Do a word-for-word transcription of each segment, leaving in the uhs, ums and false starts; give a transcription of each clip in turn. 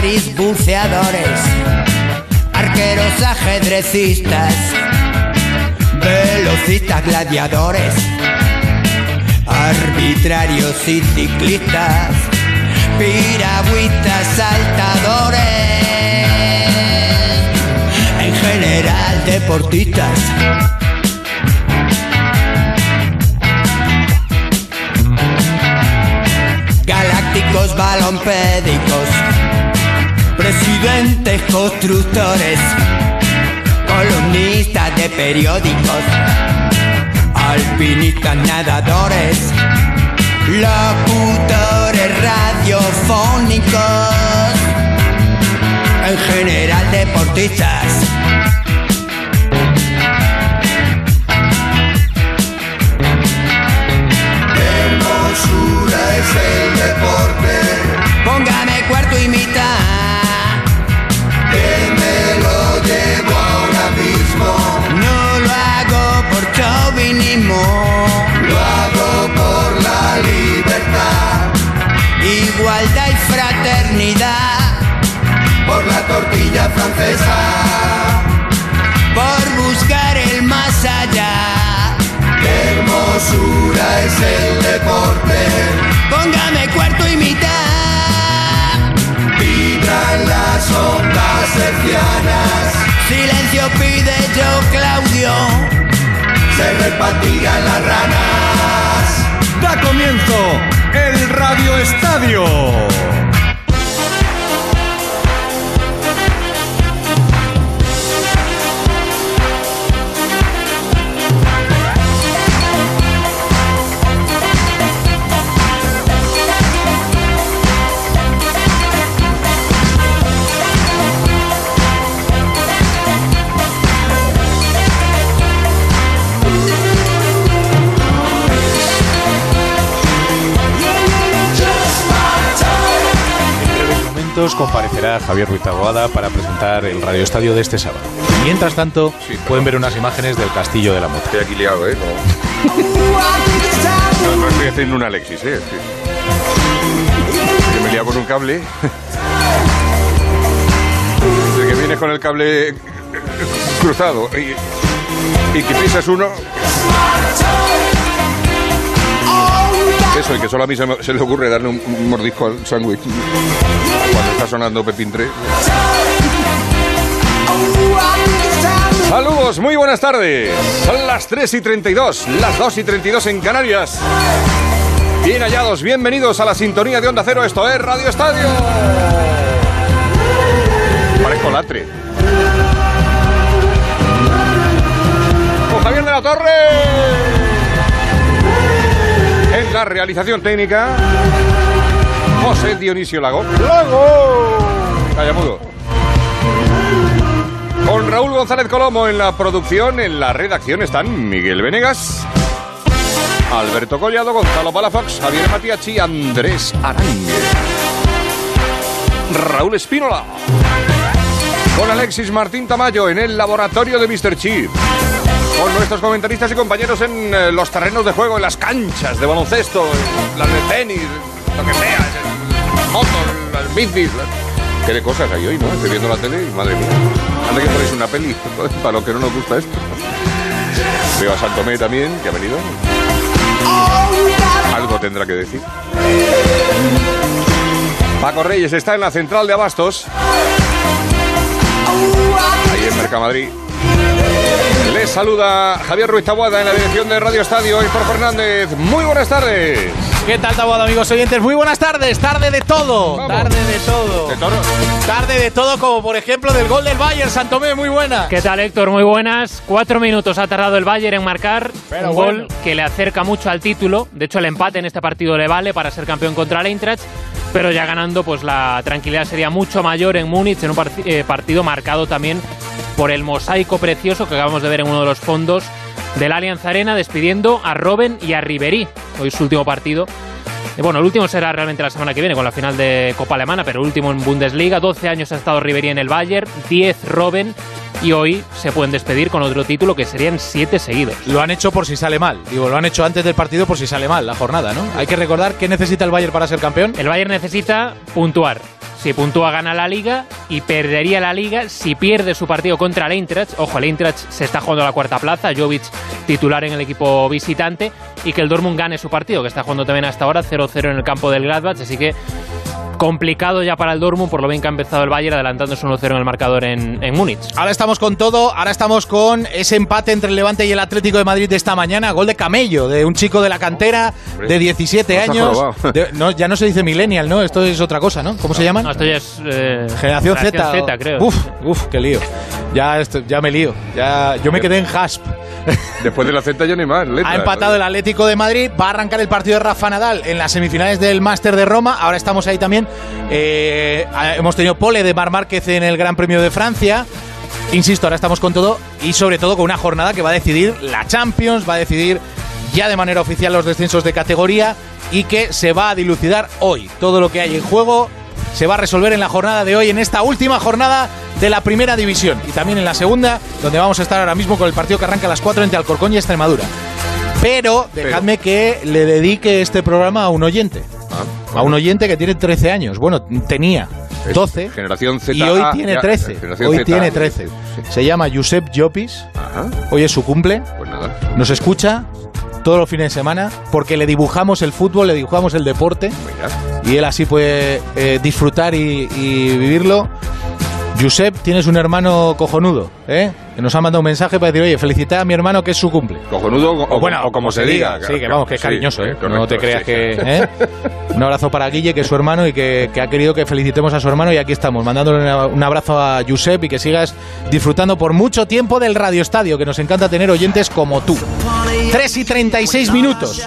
Caligaris, buceadores, arqueros, ajedrecistas, velocistas, gladiadores, arbitrarios y ciclistas, piragüistas, saltadores, en general deportistas. Galácticos, balompédicos, presidentes, constructores, columnistas de periódicos, alpinistas, nadadores, locutores radiofónicos, en general deportistas. Hermosura es el deporte. Póngame cuarto y mitad, Que me lo llevo a un abismo. no lo hago por chauvinismo, Lo hago por la libertad. igualdad y fraternidad, Por la tortilla francesa. por buscar el más allá. Qué hermosura es el deporte. Póngame cuarto y mitad, Vibran las ondas hercianas. silencio pide yo Claudio. Se repatrian las ranas. Da comienzo el Radio Estadio. Comparecerá Javier Ruiz Taboada para presentar el Radio Estadio de este sábado. Mientras tanto, sí, pueden ver unas imágenes del Castillo de la Mota. Estoy aquí liado, ¿eh? No, no estoy haciendo un Alexis, ¿eh? Yo me he liado con un cable. El que viene con el cable cruzado y, y que pisas uno. Eso, y que solo a mí se, me, se le ocurre darle un, un mordisco al sándwich cuando está sonando Pepín tres. Saludos, muy buenas tardes. Son las tres y treinta y dos, las dos y treinta y dos en Canarias. Bien hallados, bienvenidos a la sintonía de Onda Cero. Esto es Radio Estadio. Parezco latre. Con Javier de la Torre. En la realización técnica, José Dionisio Lago. ¡Lago! Calla mudo. Con Raúl González Colomo en la producción, en la redacción están Miguel Venegas, Alberto Collado, Gonzalo Palafox, Javier Matiachi, Andrés Arangue, Raúl Espínola. Con Alexis Martín Tamayo en el laboratorio de míster Chip. Con nuestros comentaristas y compañeros en eh, los terrenos de juego, en las canchas de baloncesto, en las de tenis, lo que sea, en motos, las bicis. La... ¿Qué de cosas hay hoy, no? Estoy viendo la tele y madre mía. Anda que ponéis una peli para los que no nos gusta esto. Veo a Santomé también, que ha venido. Algo tendrá que decir. Paco Reyes está en la central de abastos. Ahí en Mercamadrid. Les saluda Javier Ruiz Taboada en la dirección de Radio Estadio. Héctor Fernández, muy buenas tardes. ¿Qué tal, Taboada, amigos oyentes? Muy buenas tardes. Tarde de todo. Vamos. Tarde de todo. ¿De toro? Tarde de todo, como por ejemplo del gol del Bayern. Santomé, muy buena. ¿Qué tal, Héctor? Muy buenas. Cuatro minutos ha tardado el Bayern en marcar. Pero un bueno. gol que le acerca mucho al título. De hecho, el empate en este partido le vale para ser campeón contra el Eintracht. Pero ya ganando, pues la tranquilidad sería mucho mayor en Múnich, en un part- eh, partido marcado también por el mosaico precioso que acabamos de ver en uno de los fondos del Allianz Arena, despidiendo a Robben y a Ribéry. Hoy su último partido. Y bueno, el último será realmente la semana que viene con la final de Copa Alemana, pero el último en Bundesliga. doce años ha estado Ribéry en el Bayern, diez Robben, y hoy se pueden despedir con otro título que serían siete seguidos. Lo han hecho por si sale mal. Digo, lo han hecho antes del partido por si sale mal la jornada, ¿no? Hay que recordar qué necesita el Bayern para ser campeón. El Bayern necesita puntuar. Si puntúa, gana la Liga y perdería la Liga si pierde su partido contra el Eintracht. Ojo, el Eintracht se está jugando la cuarta plaza, Jovic titular en el equipo visitante, y que el Dortmund gane su partido, que está jugando también hasta ahora cero cero en el campo del Gladbach, así que complicado ya para el Dortmund, por lo bien que ha empezado el Bayern adelantándose uno cero en el marcador en, en Múnich. Ahora estamos con todo, ahora estamos con ese empate entre el Levante y el Atlético de Madrid de esta mañana, gol de Camello, de un chico de la cantera de diecisiete años. De, no, ya no se dice millennial, ¿no? Esto es otra cosa, ¿no? ¿Cómo se llaman? No, esto ya es eh, Generación, Generación Z, Z, creo. Uf, uf, qué lío. Ya, esto, ya me lío. Ya, yo me quedé en Hasp. Después de la Z ya ni más. Letra, ha empatado el Atlético de Madrid, va a arrancar el partido de Rafa Nadal en las semifinales del Máster de Roma. Ahora estamos ahí también. Eh, hemos tenido pole de Marc Márquez en el Gran Premio de Francia. Insisto, ahora estamos con todo y sobre todo con una jornada que va a decidir la Champions, va a decidir ya de manera oficial los descensos de categoría y que se va a dilucidar hoy. Todo lo que hay en juego se va a resolver en la jornada de hoy, en esta última jornada de la primera división y también en la segunda, donde vamos a estar ahora mismo con el partido que arranca a las cuatro entre Alcorcón y Extremadura. Pero dejadme Pero. que le dedique este programa a un oyente. Ah, bueno. A un oyente que tiene trece años. Bueno, tenía doce. Generación Z. Y hoy tiene trece. Hoy Z, tiene trece. Sí. Se llama Josep Llopis. Ajá. Hoy es su cumple. Pues nada. Nos escucha todos los fines de semana porque le dibujamos el fútbol, le dibujamos el deporte. Venga. Y él así puede eh, disfrutar y, y vivirlo. Josep, tienes un hermano cojonudo, ¿eh? Que nos ha mandado un mensaje para decir, oye, felicita a mi hermano que es su cumple. Cojonudo o, o, bueno, o como se diga. diga. Sí, que vamos, que es cariñoso, sí, ¿eh? Correcto, no te creas sí. que... ¿eh? Un abrazo para Guille, que es su hermano y que, que ha querido que felicitemos a su hermano, y aquí estamos, mandándole una, un abrazo a Josep y que sigas disfrutando por mucho tiempo del Radio Estadio, que nos encanta tener oyentes como tú. tres y treinta y seis minutos.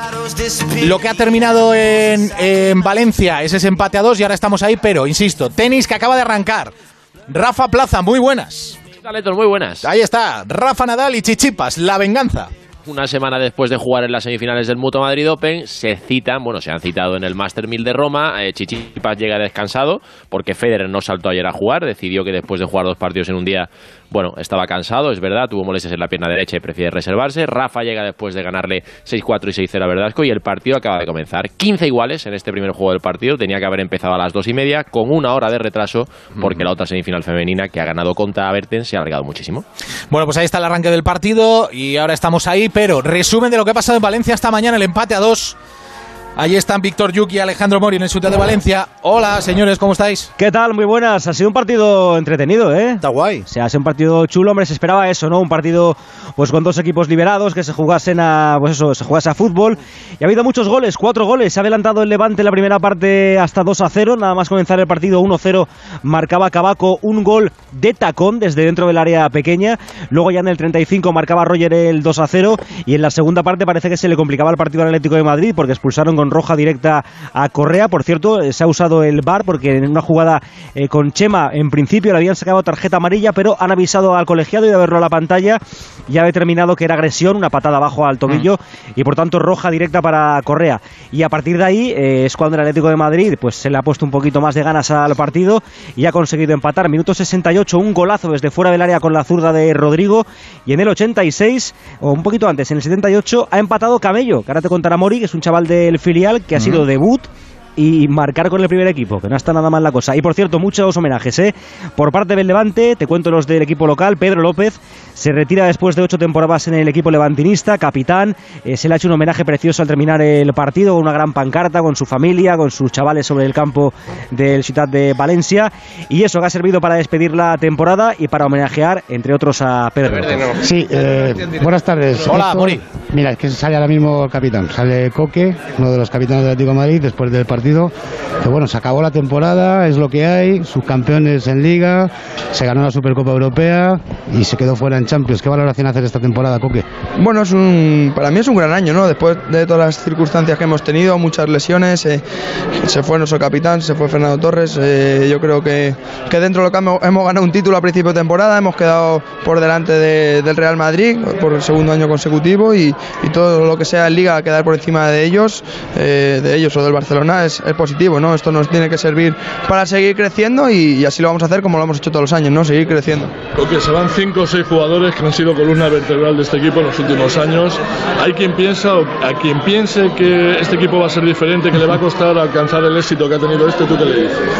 Lo que ha terminado en, en Valencia es ese empate a dos y ahora estamos ahí, pero, insisto, tenis que acaba de arrancar. Rafa Plaza, muy buenas. Galetos, muy buenas. Ahí está, Rafa Nadal y Tsitsipas, la venganza. Una semana después de jugar en las semifinales del Mutua Madrid Open, se citan, bueno, se han citado en el Master mil de Roma. Eh, Tsitsipas llega descansado porque Federer no saltó ayer a jugar, decidió que después de jugar dos partidos en un día, bueno, estaba cansado, es verdad, tuvo molestias en la pierna derecha y prefiere reservarse. Rafa llega después de ganarle seis cuatro y seis cero a Verdasco y el partido acaba de comenzar. quince iguales en este primer juego del partido, tenía que haber empezado a las dos y media con una hora de retraso porque mm. la otra semifinal femenina que ha ganado contra Bertens se ha alargado muchísimo. Bueno, pues ahí está el arranque del partido y ahora estamos ahí, pero resumen de lo que ha pasado en Valencia esta mañana, el empate a dos. Allí están Víctor Yuki y Alejandro Mori en el Ciudad de Valencia. Hola, señores, ¿cómo estáis? ¿Qué tal? Muy buenas. Ha sido un partido entretenido, ¿eh? Está guay. O sea, ha sido un partido chulo, hombre, se esperaba eso, ¿no? Un partido pues con dos equipos liberados, que se jugasen a, pues eso, se jugase a fútbol. Y ha habido muchos goles, cuatro goles. Se ha adelantado el Levante en la primera parte hasta dos a cero. Nada más comenzar el partido, uno cero, marcaba Cabaco un gol de tacón desde dentro del área pequeña. Luego ya en el treinta y cinco marcaba Roger el dos a cero. Y en la segunda parte parece que se le complicaba el partido al Atlético de Madrid porque expulsaron con roja directa a Correa. Por cierto, se ha usado el V A R porque en una jugada eh, con Chema en principio le habían sacado tarjeta amarilla, pero han avisado al colegiado y de verlo a la pantalla ya ha determinado que era agresión, una patada abajo al tobillo mm. y por tanto roja directa para Correa. Y a partir de ahí eh, es cuando el Atlético de Madrid pues se le ha puesto un poquito más de ganas al partido y ha conseguido empatar. Minuto sesenta y ocho, un golazo desde fuera del área con la zurda de Rodrigo, y en el ochenta y seis, o un poquito antes, en el setenta y ocho, ha empatado Camello, que ahora te contará Mori, que es un chaval del filial que ha sido debut y marcar con el primer equipo, que no está nada mal la cosa. Y por cierto, muchos homenajes, ¿eh? Por parte del Levante, te cuento los del equipo local. Pedro López se retira después de ocho temporadas en el equipo levantinista, capitán. Eh, se le ha hecho un homenaje precioso al terminar el partido, con una gran pancarta, con su familia, con sus chavales sobre el campo del Ciutat de Valencia. Y eso que ha servido para despedir la temporada y para homenajear, entre otros, a Pedro López. Sí, eh, buenas tardes. Hola, Esto, Mori. Mira, es que sale ahora mismo el capitán. Sale Coque, uno de los capitanes del Atlético de Madrid, después del partido. Que bueno, se acabó la temporada, es lo que hay, subcampeones en Liga, se ganó la Supercopa Europea y se quedó fuera en Champions. ¿Qué valoración hace de esta temporada, Coque? Bueno, es un, para mí es un gran año, ¿no? Después de todas las circunstancias que hemos tenido, muchas lesiones, eh, se fue nuestro capitán, se fue Fernando Torres. Eh, yo creo que, que dentro de lo que hemos, hemos ganado un título a principio de temporada, hemos quedado por delante de, del Real Madrid por el segundo año consecutivo y, y todo lo que sea en Liga, quedar por encima de ellos, eh, de ellos o del Barcelona es, es positivo, ¿no? Esto nos tiene que servir para seguir creciendo y, y así lo vamos a hacer como lo hemos hecho todos los años, ¿no? Seguir creciendo. Porque se van cinco o seis jugadores que han sido columna vertebral de este equipo en los últimos años. Hay quien piensa, o a quien piense que este equipo va a ser diferente, que le va a costar alcanzar el éxito que ha tenido este, ¿tú qué le dices?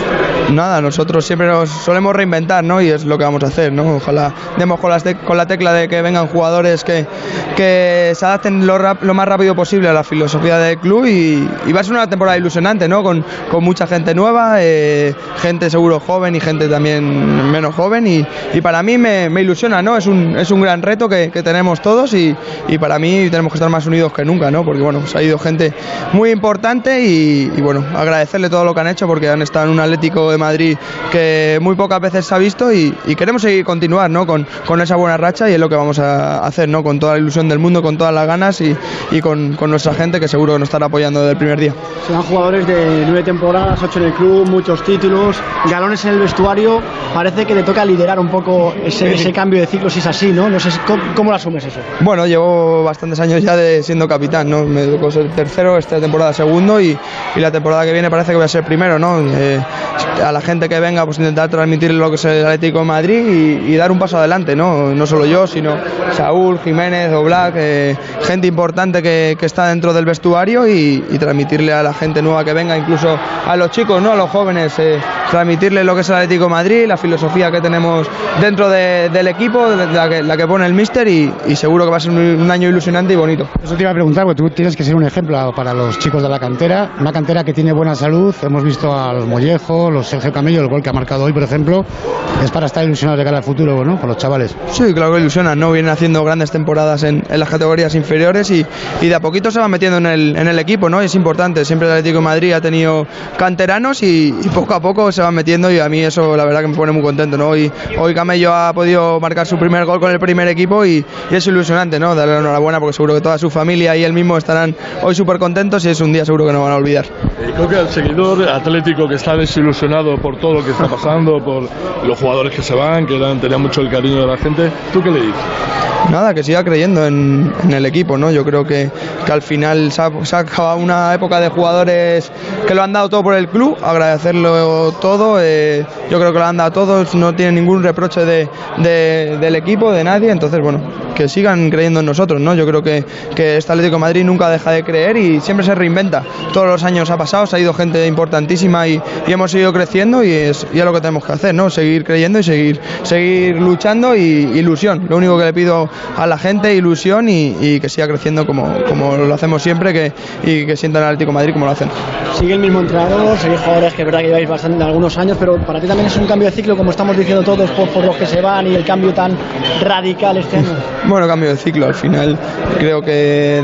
nada, nosotros siempre nos solemos reinventar, ¿no? Y es lo que vamos a hacer, ¿no? Ojalá demos con, las te- con la tecla de que vengan jugadores que, que se adapten lo, rap- lo más rápido posible a la filosofía del club y, y va a ser una temporada ilusionante, ¿no? Con, con mucha gente nueva, eh, gente seguro joven y gente también menos joven y, y para mí me, me ilusiona, ¿no? Es un, es un gran reto que, que tenemos todos y, y para mí tenemos que estar más unidos que nunca, ¿no? Porque bueno, pues ha ido gente muy importante y, y bueno, agradecerle todo lo que han hecho porque han estado en un Atlético de Madrid que muy pocas veces se ha visto y, y queremos seguir continuar, ¿no? Con, con esa buena racha y es lo que vamos a hacer, ¿no? Con toda la ilusión del mundo, con todas las ganas y, y con, con nuestra gente que seguro que nos estará apoyando desde el primer día. Serán jugadores de nueve temporadas, ocho en el club, muchos títulos, galones en el vestuario. Parece que le toca liderar un poco ese, ese cambio de ciclo si es así, ¿no? No sé cómo, cómo lo asumes eso. Bueno, llevo bastantes años ya de siendo capitán, ¿no? Me tocó ser tercero, esta temporada segundo y, y la temporada que viene parece que voy a ser primero, ¿no? Eh, a la gente que venga, pues intentar transmitir lo que es el Atlético de Madrid y, y dar un paso adelante, ¿no? No solo yo, sino Saúl, Jiménez, Oblak, eh, gente importante que, que está dentro del vestuario y, y transmitirle a la gente nueva que venga, incluso a los chicos, ¿no? A los jóvenes, eh, transmitirle lo que es el Atlético de Madrid, la filosofía que tenemos dentro de, del equipo, de la, que, la que pone el míster y, y seguro que va a ser un, un año ilusionante y bonito. Eso te iba a preguntar, porque tú tienes que ser un ejemplo para los chicos de la cantera, una cantera que tiene buena salud. Hemos visto a los Mollejo, los Sergio Camello, el gol que ha marcado hoy, por ejemplo, es para estar ilusionados de cara al futuro, ¿no? Con los chavales. Sí, claro que ilusionan, ¿no? Vienen haciendo grandes temporadas en, en las categorías inferiores y, y de a poquito se van metiendo en el, en el equipo, ¿no? Y es importante, siempre el Atlético de Madrid ha tenido canteranos y, y poco a poco se van metiendo y a mí eso la verdad que me pone muy contento, ¿no? Hoy, hoy Camello ha podido marcar su primer gol con el primer equipo y, y es ilusionante, ¿no? Darle la enhorabuena porque seguro que toda su familia y él mismo estarán hoy súper contentos y es un día seguro que no van a olvidar. Eh, creo que el seguidor atlético que está desilusionado por todo lo que está pasando, por los jugadores que se van, que eran, tenían mucho el cariño de la gente, ¿tú qué le dices? Nada, que siga creyendo en, en el equipo, ¿no? Yo creo que, que al final se ha, se ha acabado una época de jugadores que lo han dado todo por el club, agradecerlo todo, eh, yo creo que lo han dado todos, no tienen ningún reproche de, de, del equipo, de nadie, entonces bueno, que sigan creyendo en nosotros, ¿no? Yo creo que, que este Atlético de Madrid nunca deja de creer y siempre se reinventa, todos los años ha pasado, se ha ido gente importantísima y, y hemos seguido creciendo y es, y es lo que tenemos que hacer, ¿no? Seguir creyendo y seguir, seguir luchando y ilusión, lo único que le pido a la gente, ilusión y, y que siga creciendo como, como lo hacemos siempre que, y que sientan al Atlético de Madrid como lo hacen. Sigue el mismo entrenador, seguís jugadores que es verdad que lleváis bastante algunos años, pero para ti también es un cambio de ciclo, como estamos diciendo todos, por, por los que se van y el cambio tan radical este año. Bueno, cambio de ciclo, al final creo que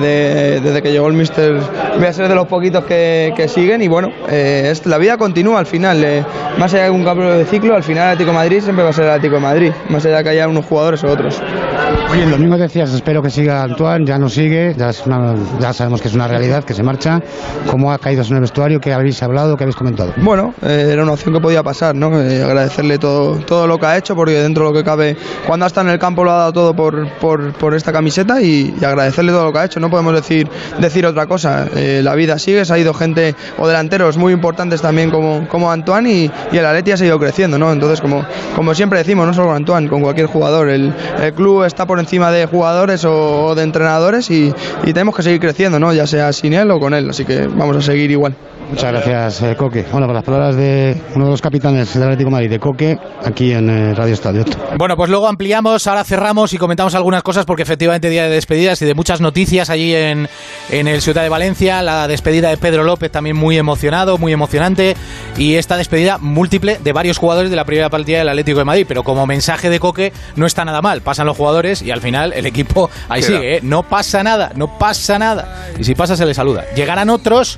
de, desde que llegó el míster voy a ser de los poquitos que, que siguen y bueno, eh, es, la vida continúa al final, eh, más allá de un cambio de ciclo, al final el Atlético de Madrid siempre va a ser el Atlético de Madrid, más allá de que haya unos jugadores o otros. Oye, el domingo decías, espero que siga Antoine, ya no sigue, ya, es una, ya sabemos que es una realidad, que se marcha. ¿Cómo ha caído en el vestuario? ¿Qué habéis hablado? ¿Qué habéis comentado? Bueno, eh, era una opción que podía pasar, ¿no? Eh, agradecerle todo, todo lo que ha hecho, porque dentro de lo que cabe, cuando ha estado en el campo lo ha dado todo por, por, por esta camiseta y, y agradecerle todo lo que ha hecho. No podemos decir, decir otra cosa. Eh, la vida sigue, se ha ido gente o delanteros muy importantes también como, como Antoine y, y el Atleti ha seguido creciendo, ¿no? Entonces, como, como siempre decimos, no solo con Antoine, con cualquier jugador, el, el club está por encima de jugadores o, o de entrenadores y, y tenemos que seguir creciendo, ¿no? Ya sea sin él o con él, así que vamos a seguir igual. Muchas gracias, eh, Coque. Bueno, con las palabras de uno de los capitanes del Atlético de Madrid, de Coque, aquí en eh, Radio Estadio. Bueno, pues luego ampliamos, ahora cerramos y comentamos algunas cosas porque efectivamente día de despedidas y de muchas noticias allí en, en el Ciutat de Valencia, la despedida de Pedro López también muy emocionado, muy emocionante y esta despedida múltiple de varios jugadores de la primera plantilla del Atlético de Madrid, pero como mensaje de Coque no está nada mal, pasan los jugadores y al final el equipo ahí Queda. sigue, ¿eh? No pasa nada, no pasa nada y si pasa se le saluda. Llegarán otros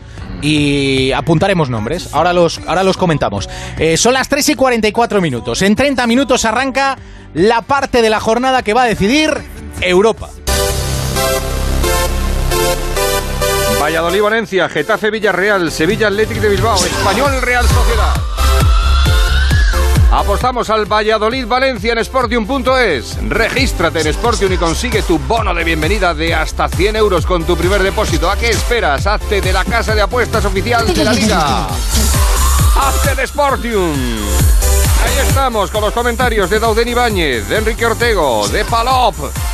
y apuntaremos nombres. Ahora los, ahora los comentamos. Eh, son las tres y cuarenta y cuatro minutos. En treinta minutos arranca la parte de la jornada que va a decidir Europa. Valladolid-Valencia, Getafe-Villarreal, Sevilla-Athletic de Bilbao, Español-Real Sociedad. Apostamos al Valladolid-Valencia en Sportium punto es. Regístrate en Sportium y consigue tu bono de bienvenida de hasta cien euros con tu primer depósito. ¿A qué esperas? Hazte de la casa de apuestas oficial de la Liga. Hazte de Sportium. Ahí estamos con los comentarios de Dauden Ibáñez, de Enrique Ortego, de Palop.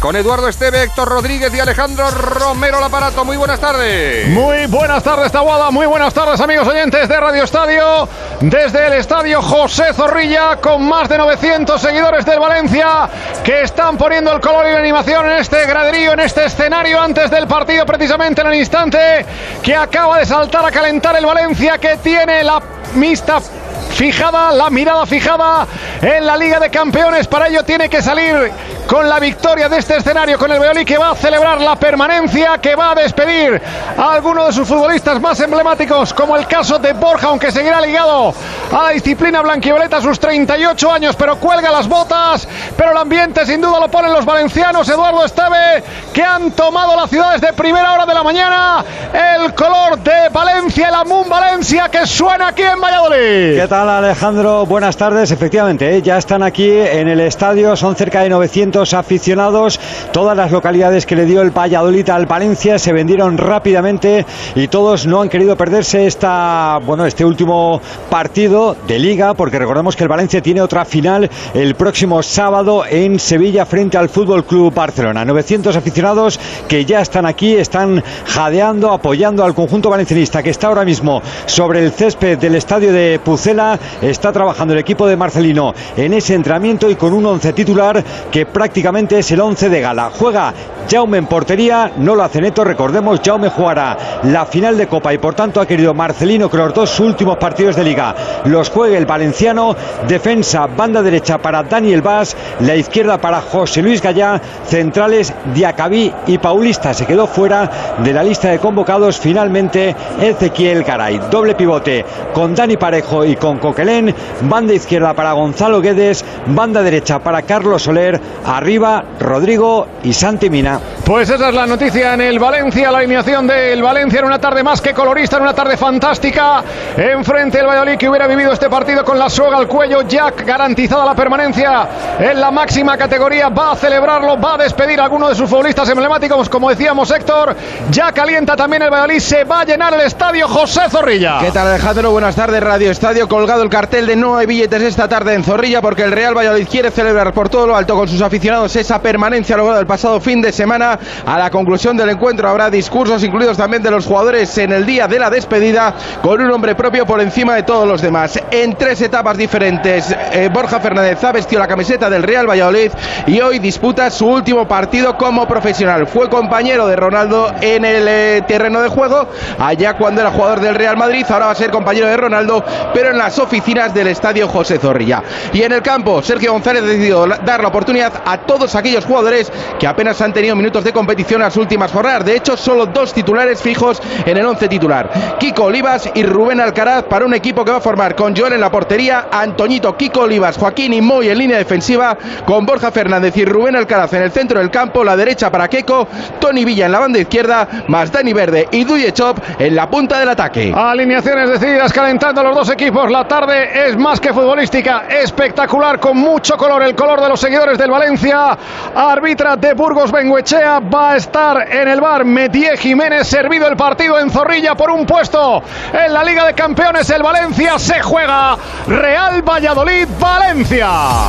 con Eduardo Esteve, Héctor Rodríguez y Alejandro Romero, el aparato. Muy buenas tardes. Muy buenas tardes, Taboada. Muy buenas tardes, amigos oyentes de Radio Estadio. Desde el estadio José Zorrilla, con más de novecientos seguidores del Valencia que están poniendo el color y la animación en este graderío, en este escenario antes del partido, precisamente en el instante que acaba de saltar a calentar el Valencia, que tiene la mixta fijada, la mirada fijada en la Liga de Campeones. Para ello tiene que salir con la victoria de este escenario, con el Valladolid, que va a celebrar la permanencia, que va a despedir a alguno de sus futbolistas más emblemáticos, como el caso de Borja, aunque seguirá ligado a la disciplina blanquivioleta a sus treinta y ocho años, pero cuelga las botas. Pero el ambiente sin duda lo ponen los valencianos, Eduardo Esteve, que han tomado la ciudad desde primera hora de la mañana. El color de Valencia, el Amun Valencia, que suena aquí en Valladolid. ¿Qué tal, Alejandro? Buenas tardes. Efectivamente, ¿eh? ya están aquí en el estadio, son cerca de novecientos aficionados. Todas las localidades que le dio el Valladolid al Valencia se vendieron rápidamente y todos no han querido perderse esta, bueno, este último partido de Liga, porque recordemos que el Valencia tiene otra final el próximo sábado en Sevilla frente al Fútbol Club Barcelona. novecientos aficionados que ya están aquí, están jadeando, apoyando al conjunto valencianista, que está ahora mismo sobre el césped del estadio de Pucela. Está trabajando el equipo de Marcelino en ese entrenamiento y con un once titular que prácticamente es el once de gala. Juega Jaume en portería, no lo hace Neto, recordemos, Jaume jugará la final de Copa y por tanto ha querido Marcelino que los dos últimos partidos de Liga los juegue el valenciano. Defensa, banda derecha para Daniel Vaz, la izquierda para José Luis Gallá, centrales Diacabí y Paulista. Se quedó fuera de la lista de convocados finalmente Ezequiel Garay. Doble pivote con Dani Parejo y con Coquelén, banda izquierda para Gonzalo Guedes, banda derecha para Carlos Soler, arriba Rodrigo y Santi Mina. Pues esa es la noticia en el Valencia, la alineación del Valencia en una tarde más que colorista, en una tarde fantástica, enfrente del Valladolid, que hubiera vivido este partido con la soga al cuello, ya garantizada la permanencia en la máxima categoría. Va a celebrarlo, va a despedir a alguno de sus futbolistas emblemáticos, como decíamos, Héctor. Ya calienta también el Valladolid, se va a llenar el estadio José Zorrilla. ¿Qué tal, Alejandro? Buenas tardes, Radio Estadio. Colgado el cartel de no hay billetes esta tarde en Zorrilla, porque el Real Valladolid quiere celebrar por todo lo alto con sus aficionados esa permanencia lograda el pasado fin de semana. A la conclusión del encuentro habrá discursos incluidos también de los jugadores en el día de la despedida, con un hombre propio por encima de todos los demás. En tres etapas diferentes, eh, Borja Fernández ha vestido la camiseta del Real Valladolid y hoy disputa su último partido como profesional. Fue compañero de Ronaldo en el eh, terreno de juego allá cuando era jugador del Real Madrid. Ahora va a ser compañero de Ronaldo, pero en las oficinas del estadio José Zorrilla. Y en el campo, Sergio González ha decidido dar la oportunidad a todos aquellos jugadores que apenas han tenido minutos de competición en las últimas jornadas. De hecho, solo dos titulares fijos en el once titular: Kiko Olivas y Rubén Alcaraz, para un equipo que va a formar con Joel en la portería, Antoñito, Kiko Olivas, Joaquín y Moy en línea defensiva, con Borja Fernández y Rubén Alcaraz en el centro del campo, la derecha para Keco, Toni Villa en la banda izquierda, más Dani Verde y Duye Chop en la punta del ataque. Alineaciones decididas, calentando los dos equipos. La tarde es más que futbolística, espectacular, con mucho color, el color de los seguidores del Valencia. Arbitra de Burgos Bengoechea, va a estar en el bar Metier Jiménez. Servido el partido en Zorrilla por un puesto en la Liga de Campeones. El Valencia se juega Real Valladolid Valencia.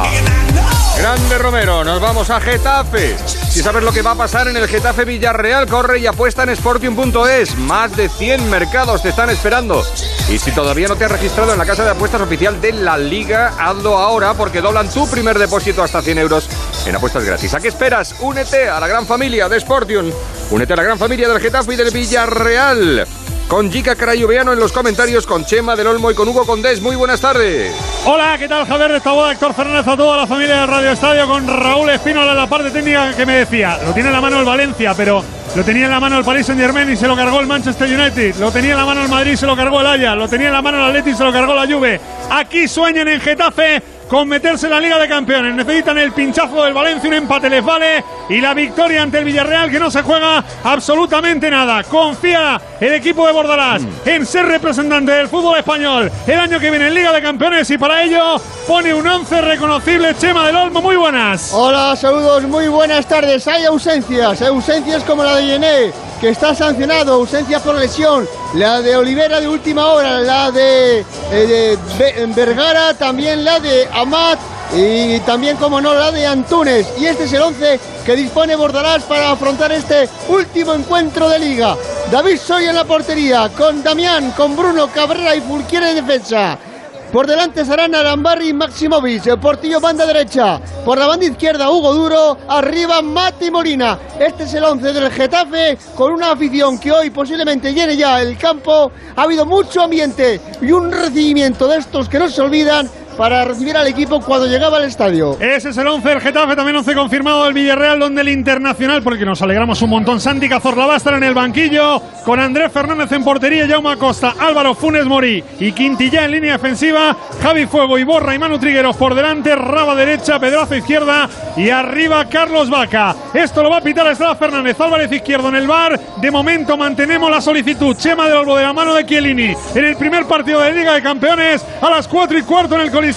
Grande Romero, nos vamos a Getafe. Si sabes lo que va a pasar en el Getafe Villarreal, corre y apuesta en Sportium punto es. Más de cien mercados te están esperando. Y si todavía no te has registrado en la casa de apuestas oficial de la Liga, hazlo ahora, porque doblan tu primer depósito hasta cien euros en apuestas gratis. ¿A qué esperas? Únete a la gran familia de Sportium. Únete a la gran familia del Getafe y del Villarreal. Con Jica Carayoveano en los comentarios, con Chema del Olmo y con Hugo Condés. Muy buenas tardes. Hola, ¿qué tal, Javier de Taboada, Héctor Fernández, a toda la familia de Radio Estadio, con Raúl Espínola en la parte técnica, que me decía, lo tiene en la mano el Valencia, pero lo tenía en la mano el Paris Saint-Germain y se lo cargó el Manchester United, lo tenía en la mano el Madrid y se lo cargó el Ajax, lo tenía en la mano el Atleti y se lo cargó la Juve. Aquí sueñan en Getafe con meterse en la Liga de Campeones. Necesitan el pinchazo del Valencia, un empate les vale, y la victoria ante el Villarreal, que no se juega absolutamente nada. Confía el equipo de Bordalás mm. en ser representante del fútbol español el año que viene en Liga de Campeones, y para ello pone un once reconocible. Chema del Olmo, muy buenas. Hola, saludos, muy buenas tardes. Hay ausencias, ausencias como la de Yené, que está sancionado, ausencia por lesión, la de Olivera de última hora, la de, eh, de Vergara, también la de Amat y también, como no, la de Antunes. Y este es el once que dispone Bordalás para afrontar este último encuentro de Liga. David Soy en la portería, con Damián, con Bruno, Cabrera y Fulquier en defensa. Por delante estarán Arambarri y Maximovic. Portillo banda derecha. Por la banda izquierda Hugo Duro. Arriba Mati Molina. Este es el once del Getafe, con una afición que hoy posiblemente llene ya el campo. Ha habido mucho ambiente y un recibimiento de estos que no se olvidan para recibir al equipo cuando llegaba al estadio. Ese es el once del Getafe, también once confirmado del Villarreal, donde el Internacional, porque nos alegramos un montón, Santi Cazorla va a estar en el banquillo, con Andrés Fernández en portería, Jaume Acosta, Álvaro Funes Mori y Quintillá en línea defensiva, Javi Fuego, Iborra y Manu Trigueros por delante, Raba derecha, Pedraza izquierda y arriba Carlos Vaca. Esto lo va a pitar Estrada Fernández, Álvarez izquierdo en el V A R. De momento mantenemos la solicitud. Chema del Olmo de la mano de Chiellini en el primer partido de Liga de Campeones a las cuatro y cuarto en el Coliseo.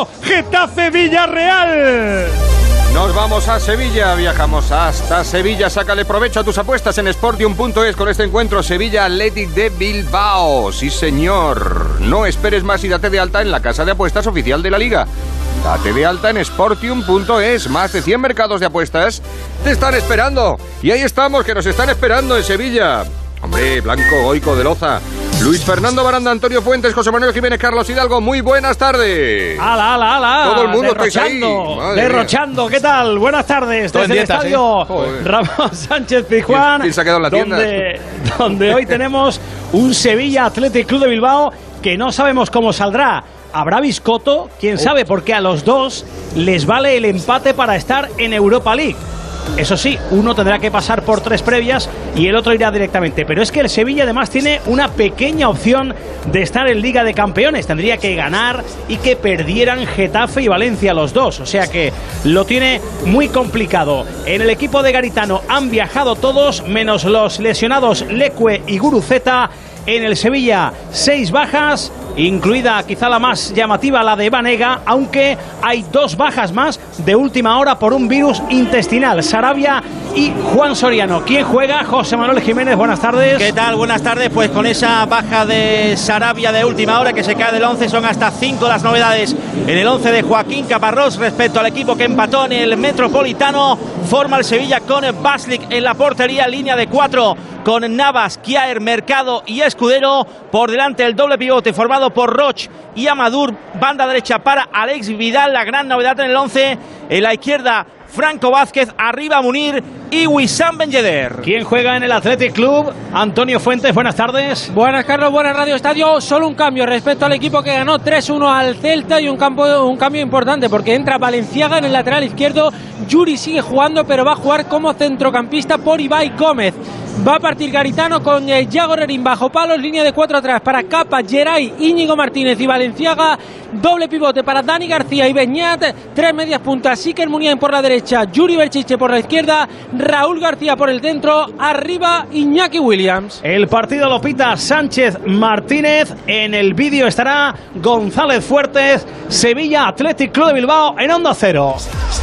Getafe Villarreal. Nos vamos a Sevilla, viajamos hasta Sevilla. Sácale provecho a tus apuestas en Sportium punto es con este encuentro Sevilla Athletic de Bilbao. Sí, señor. No esperes más y date de alta en la casa de apuestas oficial de la Liga. Date de alta en Sportium punto es. Más de cien mercados de apuestas te están esperando. Y ahí estamos, que nos están esperando en Sevilla. Hombre, Blanco, Goico, de Loza, Luis Fernando Baranda, Antonio Fuentes, José Manuel Jiménez, Carlos Hidalgo, muy buenas tardes. ¡Hala, hala, hala! Todo el mundo estáis ahí. Derrochando, ¿qué tal? Buenas tardes. Desde el dietas, estadio ¿eh? Ramón Sánchez Pizjuán. ¿Quién se ha quedado en la tienda? Donde, donde hoy tenemos un Sevilla Athletic Club de Bilbao que no sabemos cómo saldrá. ¿Habrá biscoto? ¿Quién sabe? Porque a los dos les vale el empate para estar en Europa League. Eso sí, uno tendrá que pasar por tres previas y el otro irá directamente. Pero es que el Sevilla además tiene una pequeña opción de estar en Liga de Campeones. Tendría que ganar y que perdieran Getafe y Valencia los dos. O sea que lo tiene muy complicado. En el equipo de Garitano han viajado todos, menos los lesionados Leque y Guruceta. En el Sevilla, seis bajas, incluida quizá la más llamativa, la de Banega, aunque hay dos bajas más de última hora por un virus intestinal, Sarabia y Juan Soriano. ¿Quién juega? José Manuel Jiménez, buenas tardes. ¿Qué tal? Buenas tardes. Pues con esa baja de Sarabia de última hora que se cae del once, son hasta cinco las novedades en el once de Joaquín Caparrós respecto al equipo que empató en el Metropolitano. Forma el Sevilla con Baslik en la portería, línea de cuatro con Navas, Kjaer, Mercado y Escudero. Por delante el doble pivote formado por Roch y Amadur. Banda derecha para Alex Vidal, la gran novedad en el once. En la izquierda Franco Vázquez, arriba Munir y Wissam Ben Yedder. ¿Quién juega en el Athletic Club? Antonio Fuentes, buenas tardes. Buenas, Carlos, buenas Radio Estadio. Solo un cambio respecto al equipo que ganó tres uno al Celta y un, campo, un cambio importante porque entra Valenciaga en el lateral izquierdo. Yuri sigue jugando, pero va a jugar como centrocampista por Ibai Gómez. Va a partir Garitano con eh, Yago Rerín bajo palos, línea de cuatro atrás para Capa, Geray, Íñigo Martínez y Valenciaga. Doble pivote para Dani García y Beñat. Tres medias puntas, Siker Muniain por la derecha, Yuri Berchiche por la izquierda, Raúl García por el centro, arriba Iñaki Williams. El partido lo pita Sánchez Martínez. En el vídeo estará González Fuertes. Sevilla Athletic Club de Bilbao en Onda Cero.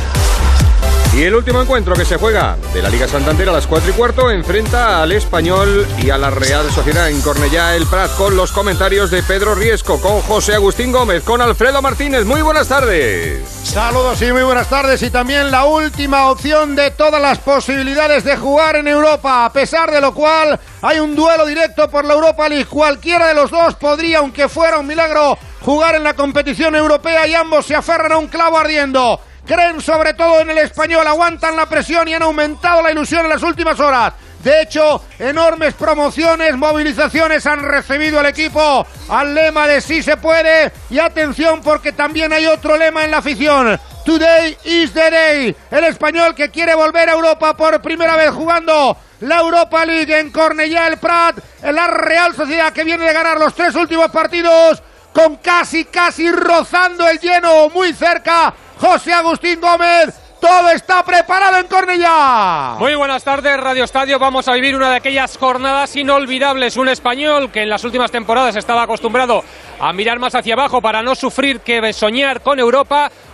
Y el último encuentro que se juega de la Liga Santander a las cuatro y cuarto enfrenta al Español y a la Real Sociedad en Cornellá el Prat, con los comentarios de Pedro Riesco, con José Agustín Gómez, con Alfredo Martínez. Muy buenas tardes. Saludos y muy buenas tardes, y también la última opción de todas las posibilidades de jugar en Europa, a pesar de lo cual hay un duelo directo por la Europa League. Cualquiera de los dos podría, aunque fuera un milagro, jugar en la competición europea y ambos se aferran a un clavo ardiendo. Creen sobre todo en el Español, aguantan la presión y han aumentado la ilusión en las últimas horas. De hecho, enormes promociones, movilizaciones han recibido el equipo al lema de sí se puede. Y atención, porque también hay otro lema en la afición: Today is the day. El Español que quiere volver a Europa por primera vez jugando la Europa League en Cornellá el Prat, en la Real Sociedad que viene de ganar los tres últimos partidos con casi, casi rozando el lleno, muy cerca. José Agustín Gómez, todo está preparado en Cornellá. Muy buenas tardes, Radio Estadio. Vamos a vivir una de aquellas jornadas inolvidables. Un Español que en las últimas temporadas estaba acostumbrado a mirar más hacia abajo para no sufrir que soñar con Europa.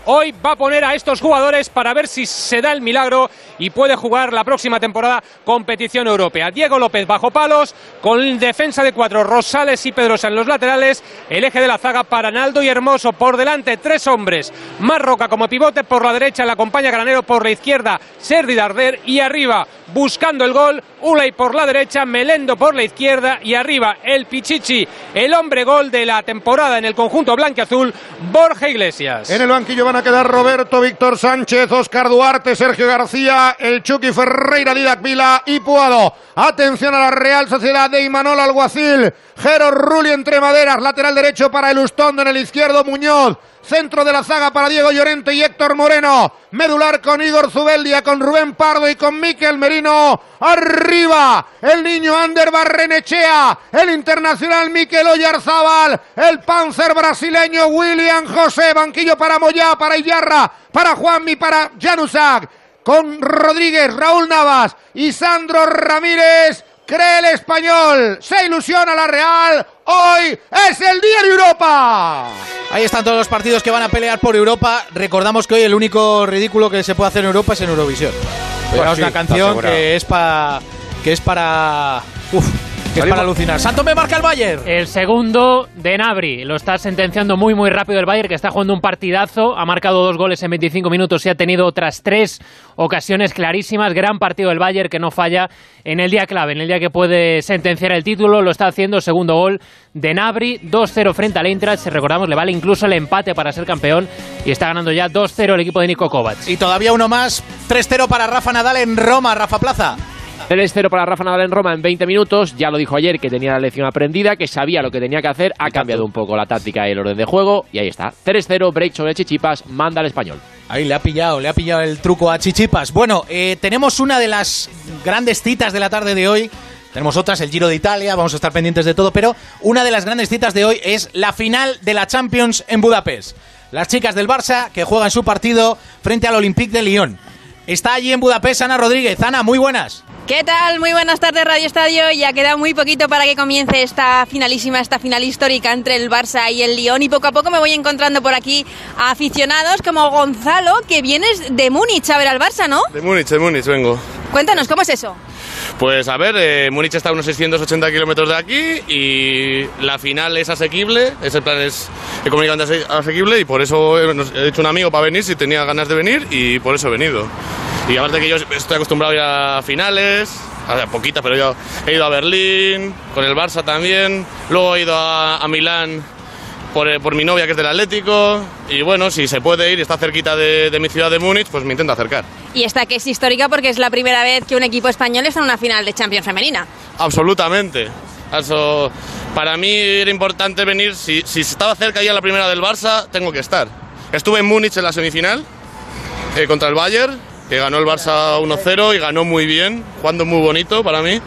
hoy va a poner a estos jugadores para ver si se da el milagro y puede jugar la próxima temporada competición europea. Diego López bajo palos, con defensa de cuatro, Rosales y Pedrosa en los laterales, el eje de la zaga para Naldo y Hermoso, por delante tres hombres, Marroca como pivote, por la derecha la acompaña Granero, por la izquierda Sergi Darder y arriba buscando el gol, Ulay por la derecha, Melendo por la izquierda y arriba el Pichichi, el hombre gol de la temporada en el conjunto blanquiazul, Borja Iglesias. En el banquillo van a quedar Roberto, Víctor Sánchez, Óscar Duarte, Sergio García, el Chucky Ferreira, Didac Vila y Puado. Atención a la Real Sociedad de Imanol Alguacil, Jero Rulli entre maderas, lateral derecho para el Ustondo, en el izquierdo Muñoz. Centro de la zaga para Diego Llorente y Héctor Moreno. Medular con Igor Zubeldia, con Rubén Pardo y con Miquel Merino. Arriba, el niño Ander Barrenechea, el internacional Miquel Oyarzábal, el Panzer brasileño William José, banquillo para Moyá, para Iyarra, para Juanmi, para Janusak, con Rodríguez, Raúl Navas y Sandro Ramírez. Cree el español, se ilusiona la Real, hoy es el día de Europa. Ahí están todos los partidos que van a pelear por Europa. Recordamos que hoy el único ridículo que se puede hacer en Europa es en Eurovisión. Pues es sí, una canción que es para que es para uf, que es para alucinar. Santo me marca el Bayern. El segundo de Gnabry, lo está sentenciando muy muy rápido el Bayern, que está jugando un partidazo, ha marcado dos goles en veinticinco minutos y ha tenido otras tres ocasiones clarísimas. Gran partido del Bayern, que no falla en el día clave, en el día que puede sentenciar el título. Lo está haciendo, segundo gol de Gnabry, dos cero frente al Eintracht. Si recordamos, le vale incluso el empate para ser campeón y está ganando ya dos cero el equipo de Niko Kovac. Y todavía uno más, tres cero para Rafa Nadal en Roma. Rafa Plaza. tres cero para Rafa Nadal en Roma en veinte minutos. Ya lo dijo ayer, que tenía la lección aprendida, que sabía lo que tenía que hacer. Ha cambiado un poco la táctica y el orden de juego. Y ahí está. tres cero, break sobre Chichipas, manda al español. Ahí le ha pillado, le ha pillado el truco a Chichipas. Bueno, eh, tenemos una de las grandes citas de la tarde de hoy. Tenemos otras, el Giro de Italia, vamos a estar pendientes de todo. Pero una de las grandes citas de hoy es la final de la Champions en Budapest. Las chicas del Barça que juegan su partido frente al Olympique de Lyon. Está allí en Budapest Ana Rodríguez. Ana, muy buenas. ¿Qué tal? Muy buenas tardes, Radio Estadio. Ya queda muy poquito para que comience esta finalísima, esta final histórica entre el Barça y el Lyon. Y poco a poco me voy encontrando por aquí a aficionados como Gonzalo, que vienes de Múnich a ver al Barça, ¿no? De Múnich, de Múnich vengo. Cuéntanos, ¿cómo es eso? Pues a ver, eh, Múnich está a unos seiscientos ochenta kilómetros de aquí y la final es asequible, ese plan es económicamente asequible y por eso he hecho un amigo para venir si tenía ganas de venir y por eso he venido. Y aparte que yo estoy acostumbrado a ir a finales, a poquitas, pero yo he ido a Berlín, con el Barça también, luego he ido a, a Milán por, por mi novia que es del Atlético, y bueno, si se puede ir y está cerquita de, de mi ciudad de Múnich, pues me intento acercar. Y esta que es histórica porque es la primera vez que un equipo español está en una final de Champions femenina. Absolutamente. Eso, para mí era importante venir, si, si estaba cerca ya la primera del Barça, tengo que estar. Estuve en Múnich en la semifinal, eh, contra el Bayern, que ganó el Barça uno cero y ganó muy bien, jugando muy bonito para mí.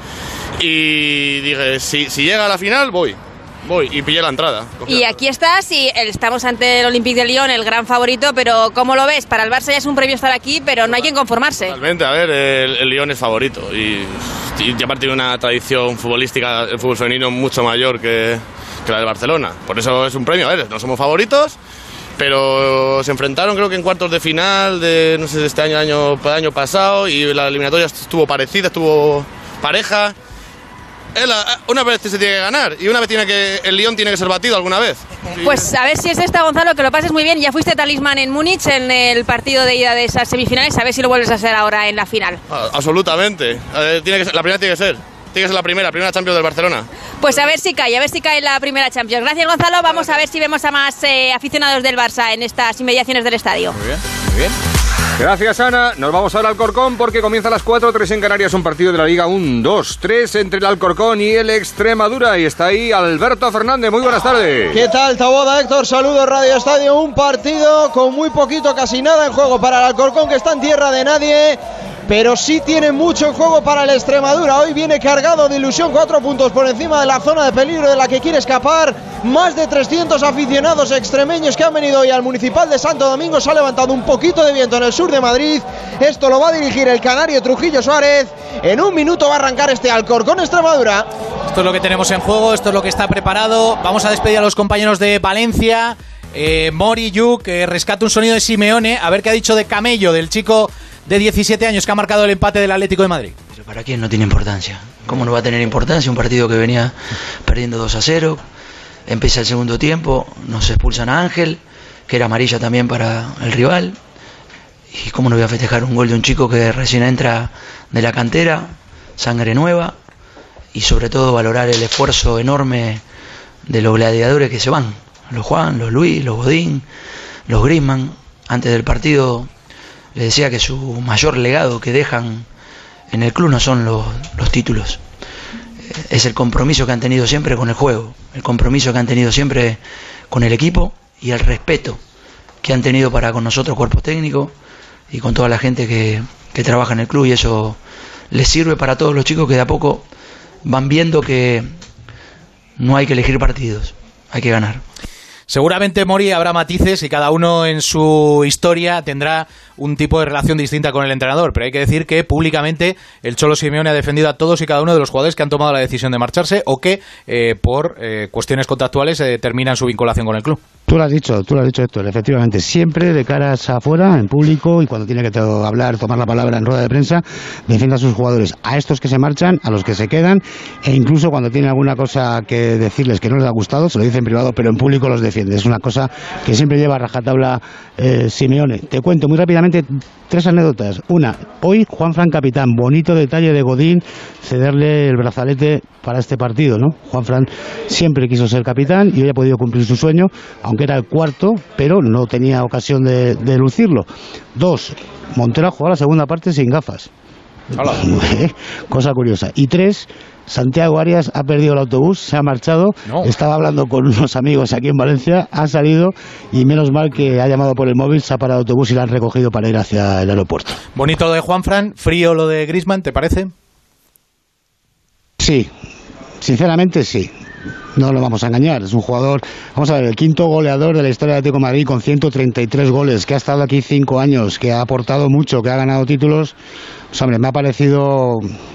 Y dije, si, si llega a la final, voy. Voy y pillé la entrada. Y aquí estás y estamos ante el Olympique de Lyon, el gran favorito, pero ¿cómo lo ves? Para el Barça ya es un premio estar aquí, pero no hay quien conformarse. Totalmente, a ver, el, el Lyon es favorito y, y aparte tiene una tradición futbolística, el fútbol femenino mucho mayor que, que la de Barcelona. Por eso es un premio, a ver, no somos favoritos, pero se enfrentaron creo que en cuartos de final de, no sé, de este año, año, año pasado, y la eliminatoria estuvo parecida, estuvo pareja. Una vez se tiene que ganar y una vez tiene que el Lyon tiene que ser batido alguna vez. Pues a ver si es esta, Gonzalo, que lo pases muy bien. Ya fuiste talismán en Múnich en el partido de ida de esas semifinales, a ver si lo vuelves a hacer ahora en la final. Ah, absolutamente, eh, tiene que ser, la primera tiene que ser. Tiene que ser la primera, primera Champions del Barcelona. Pues a ver si cae, a ver si cae la primera Champions. Gracias, Gonzalo. Vamos a ver si vemos a más eh, aficionados del Barça en estas inmediaciones del estadio. Muy bien, muy bien. Gracias, Ana. Nos vamos ahora al Alcorcón porque comienza a las cuatro, tres en Canarias, un partido de la Liga uno dos tres entre el Alcorcón y el Extremadura. Y está ahí Alberto Fernández. Muy buenas tardes. ¿Qué tal, Taboada, Héctor? Saludos, Radio Estadio. Un partido con muy poquito, casi nada en juego para el Alcorcón, que está en tierra de nadie, pero sí tiene mucho en juego para el Extremadura. Hoy viene cargado de ilusión, cuatro puntos por encima de la zona de peligro de la que quiere escapar. Más de trescientos aficionados extremeños que han venido hoy al Municipal de Santo Domingo. Se ha levantado un poquito de viento en el sur de Madrid. Esto lo va a dirigir el canario Trujillo Suárez. En un minuto va a arrancar este Alcorcón Extremadura. Esto es lo que tenemos en juego, esto es lo que está preparado. Vamos a despedir a los compañeros de Valencia. Eh, Mori Yu, que rescata un sonido de Simeone, a ver qué ha dicho de Camello, del chico de diecisiete años que ha marcado el empate del Atlético de Madrid. Pero ¿para quién no tiene importancia? ¿Cómo no va a tener importancia un partido que venía perdiendo dos a cero? Empieza el segundo tiempo, nos expulsan a Ángel, que era amarilla también para el rival. ¿Y cómo no voy a festejar un gol de un chico que recién entra de la cantera, sangre nueva? Y sobre todo valorar el esfuerzo enorme de los gladiadores que se van. Los Juan, los Luis, los Godín, los Griezmann. Antes del partido les decía que su mayor legado que dejan en el club no son los, los títulos. Es el compromiso que han tenido siempre con el juego, el compromiso que han tenido siempre con el equipo y el respeto que han tenido para con nosotros, cuerpo técnico, y con toda la gente que, que trabaja en el club, y eso les sirve para todos los chicos que de a poco van viendo que no hay que elegir partidos, hay que ganar. Seguramente, Mori, habrá matices y cada uno en su historia tendrá un tipo de relación distinta con el entrenador, pero hay que decir que públicamente el Cholo Simeone ha defendido a todos y cada uno de los jugadores que han tomado la decisión de marcharse o que eh, por eh, cuestiones contractuales eh, terminan su vinculación con el club. Tú lo has dicho, tú lo has dicho, Héctor, efectivamente, siempre de caras afuera, en público, y cuando tiene que hablar, tomar la palabra en rueda de prensa, defiende a sus jugadores, a estos que se marchan, a los que se quedan, e incluso cuando tiene alguna cosa que decirles que no les ha gustado, se lo dice en privado, pero en público los defiende. Es una cosa que siempre lleva a rajatabla eh, Simeone. Te cuento muy rápidamente tres anécdotas. Una, hoy Juanfran capitán, bonito detalle de Godín cederle el brazalete para este partido, ¿no? Juanfran siempre quiso ser capitán y hoy ha podido cumplir su sueño, aunque era el cuarto, pero no tenía ocasión de, de lucirlo. Dos, Montero ha jugado la segunda parte sin gafas. Cosa curiosa. Y tres, Santiago Arias ha perdido el autobús, se ha marchado, no. Estaba hablando con unos amigos aquí en Valencia, ha salido y menos mal que ha llamado por el móvil, se ha parado el autobús y lo han recogido para ir hacia el aeropuerto. Bonito lo de Juanfran, frío lo de Griezmann, ¿te parece? Sí, sinceramente sí. No lo vamos a engañar, es un jugador, vamos a ver, el quinto goleador de la historia de Atlético de Madrid con ciento treinta y tres goles, que ha estado aquí cinco años, que ha aportado mucho, que ha ganado títulos. Pues, hombre, me ha parecido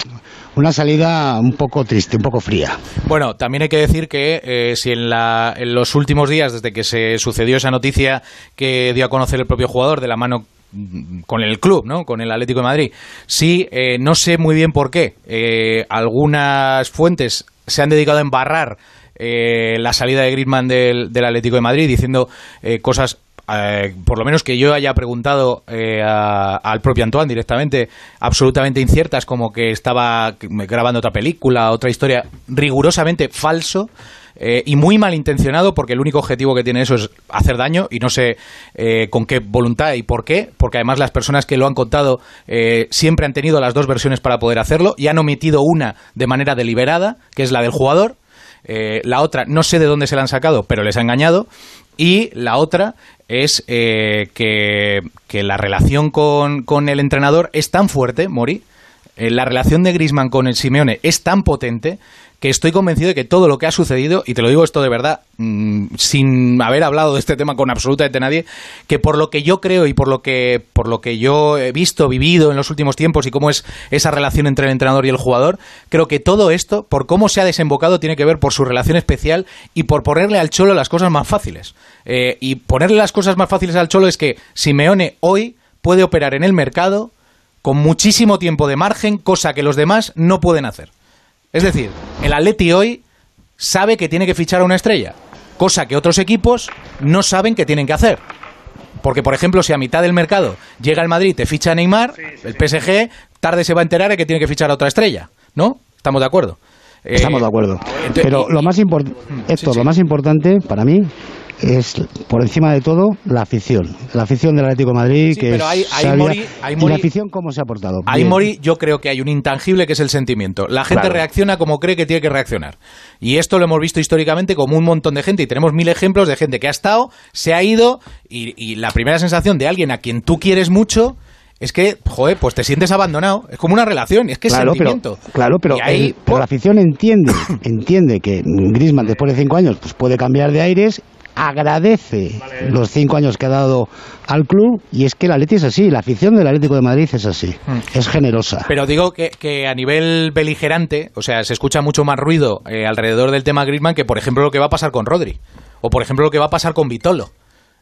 una salida un poco triste, un poco fría. Bueno, también hay que decir que eh, si en, la, en los últimos días, desde que se sucedió esa noticia que dio a conocer el propio jugador de la mano con el club, ¿no? Con el Atlético de Madrid, sí, eh, no sé muy bien por qué. Eh, algunas fuentes se han dedicado a embarrar eh, la salida de Griezmann del, del Atlético de Madrid, diciendo eh, cosas, eh, por lo menos que yo haya preguntado eh, a, al propio Antoine directamente, absolutamente inciertas, como que estaba grabando otra película, otra historia, rigurosamente falso. Eh, y muy malintencionado, porque el único objetivo que tiene eso es hacer daño, y no sé eh, con qué voluntad y por qué, porque además las personas que lo han contado eh, siempre han tenido las dos versiones para poder hacerlo y han omitido una de manera deliberada, que es la del jugador. Eh, la otra no sé de dónde se la han sacado, pero les ha engañado. Y la otra es eh, que, que la relación con, con el entrenador es tan fuerte, Mori, eh, la relación de Griezmann con el Simeone es tan potente, que estoy convencido de que todo lo que ha sucedido, y te lo digo esto de verdad, mmm, sin haber hablado de este tema con absolutamente nadie, que por lo que yo creo y por lo que por lo que yo he visto, vivido en los últimos tiempos y cómo es esa relación entre el entrenador y el jugador, creo que todo esto, por cómo se ha desembocado, tiene que ver por su relación especial y por ponerle al Cholo las cosas más fáciles. Eh, y ponerle las cosas más fáciles al Cholo es que Simeone hoy puede operar en el mercado con muchísimo tiempo de margen, cosa que los demás no pueden hacer. Es decir, el Atleti hoy sabe que tiene que fichar a una estrella, cosa que otros equipos no saben que tienen que hacer. Porque, por ejemplo, si a mitad del mercado llega el Madrid, te ficha a Neymar, sí, sí, el P S G tarde se va a enterar de que tiene que fichar a otra estrella, ¿no? ¿Estamos de acuerdo? Estamos de acuerdo. Eh, Pero y, lo más importante, esto, sí, sí. lo más importante para mí es, por encima de todo, la afición. La afición del Atlético de Madrid, sí, que pero hay, hay sabia, Mori, hay Mori, y la afición cómo se ha portado. Ahí, Mori, yo creo que hay un intangible que es el sentimiento. La gente claro. reacciona como cree que tiene que reaccionar. Y esto lo hemos visto históricamente como un montón de gente, y tenemos mil ejemplos de gente que ha estado, se ha ido, y, y la primera sensación de alguien a quien tú quieres mucho es que, joder, pues te sientes abandonado. Es como una relación, es que claro, es sentimiento. Pero, claro, pero, ahí, el, pero la afición entiende, entiende que Griezmann después de cinco años pues puede cambiar de aires, agradece vale. los cinco años que ha dado al club, y es que el Atleti es así, la afición del Atlético de Madrid es así, hmm. es generosa. Pero digo que, que a nivel beligerante, o sea, se escucha mucho más ruido eh, alrededor del tema Griezmann que, por ejemplo, lo que va a pasar con Rodri, o por ejemplo lo que va a pasar con Vitolo.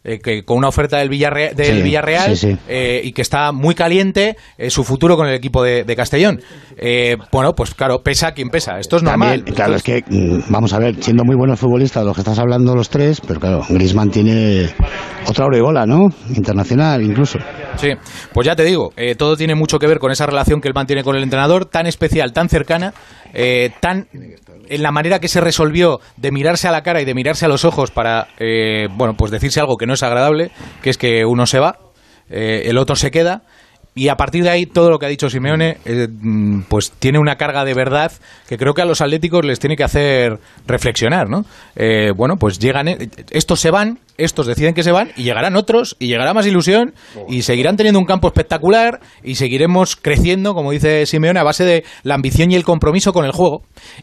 eh, que con una oferta del, Villarre del sí, Villarreal sí, sí. Eh, y que está muy caliente eh, su futuro con el equipo de, de Castellón. Eh, bueno, pues claro, pesa quien pesa. Esto es normal. También, claro, Esto es que, vamos a ver, siendo muy buenos futbolistas de los que estás hablando los tres, pero claro, Griezmann tiene otra aureola, ¿no? Internacional, incluso. Sí, pues ya te digo, eh, todo tiene mucho que ver con esa relación que él mantiene con el entrenador, tan especial, tan cercana, eh, tan en la manera que se resolvió de mirarse a la cara y de mirarse a los ojos para, eh, bueno, pues decirse algo que no es agradable, que es que uno se va, eh, el otro se queda. Y a partir de ahí, todo lo que ha dicho Simeone, eh, pues tiene una carga de verdad que creo que a los atléticos les tiene que hacer reflexionar, ¿no? Eh, bueno, pues llegan, eh, estos se van, estos deciden que se van, y llegarán otros, y llegará más ilusión, y seguirán teniendo un campo espectacular, y seguiremos creciendo, como dice Simeone, a base de la ambición y el compromiso con el juego.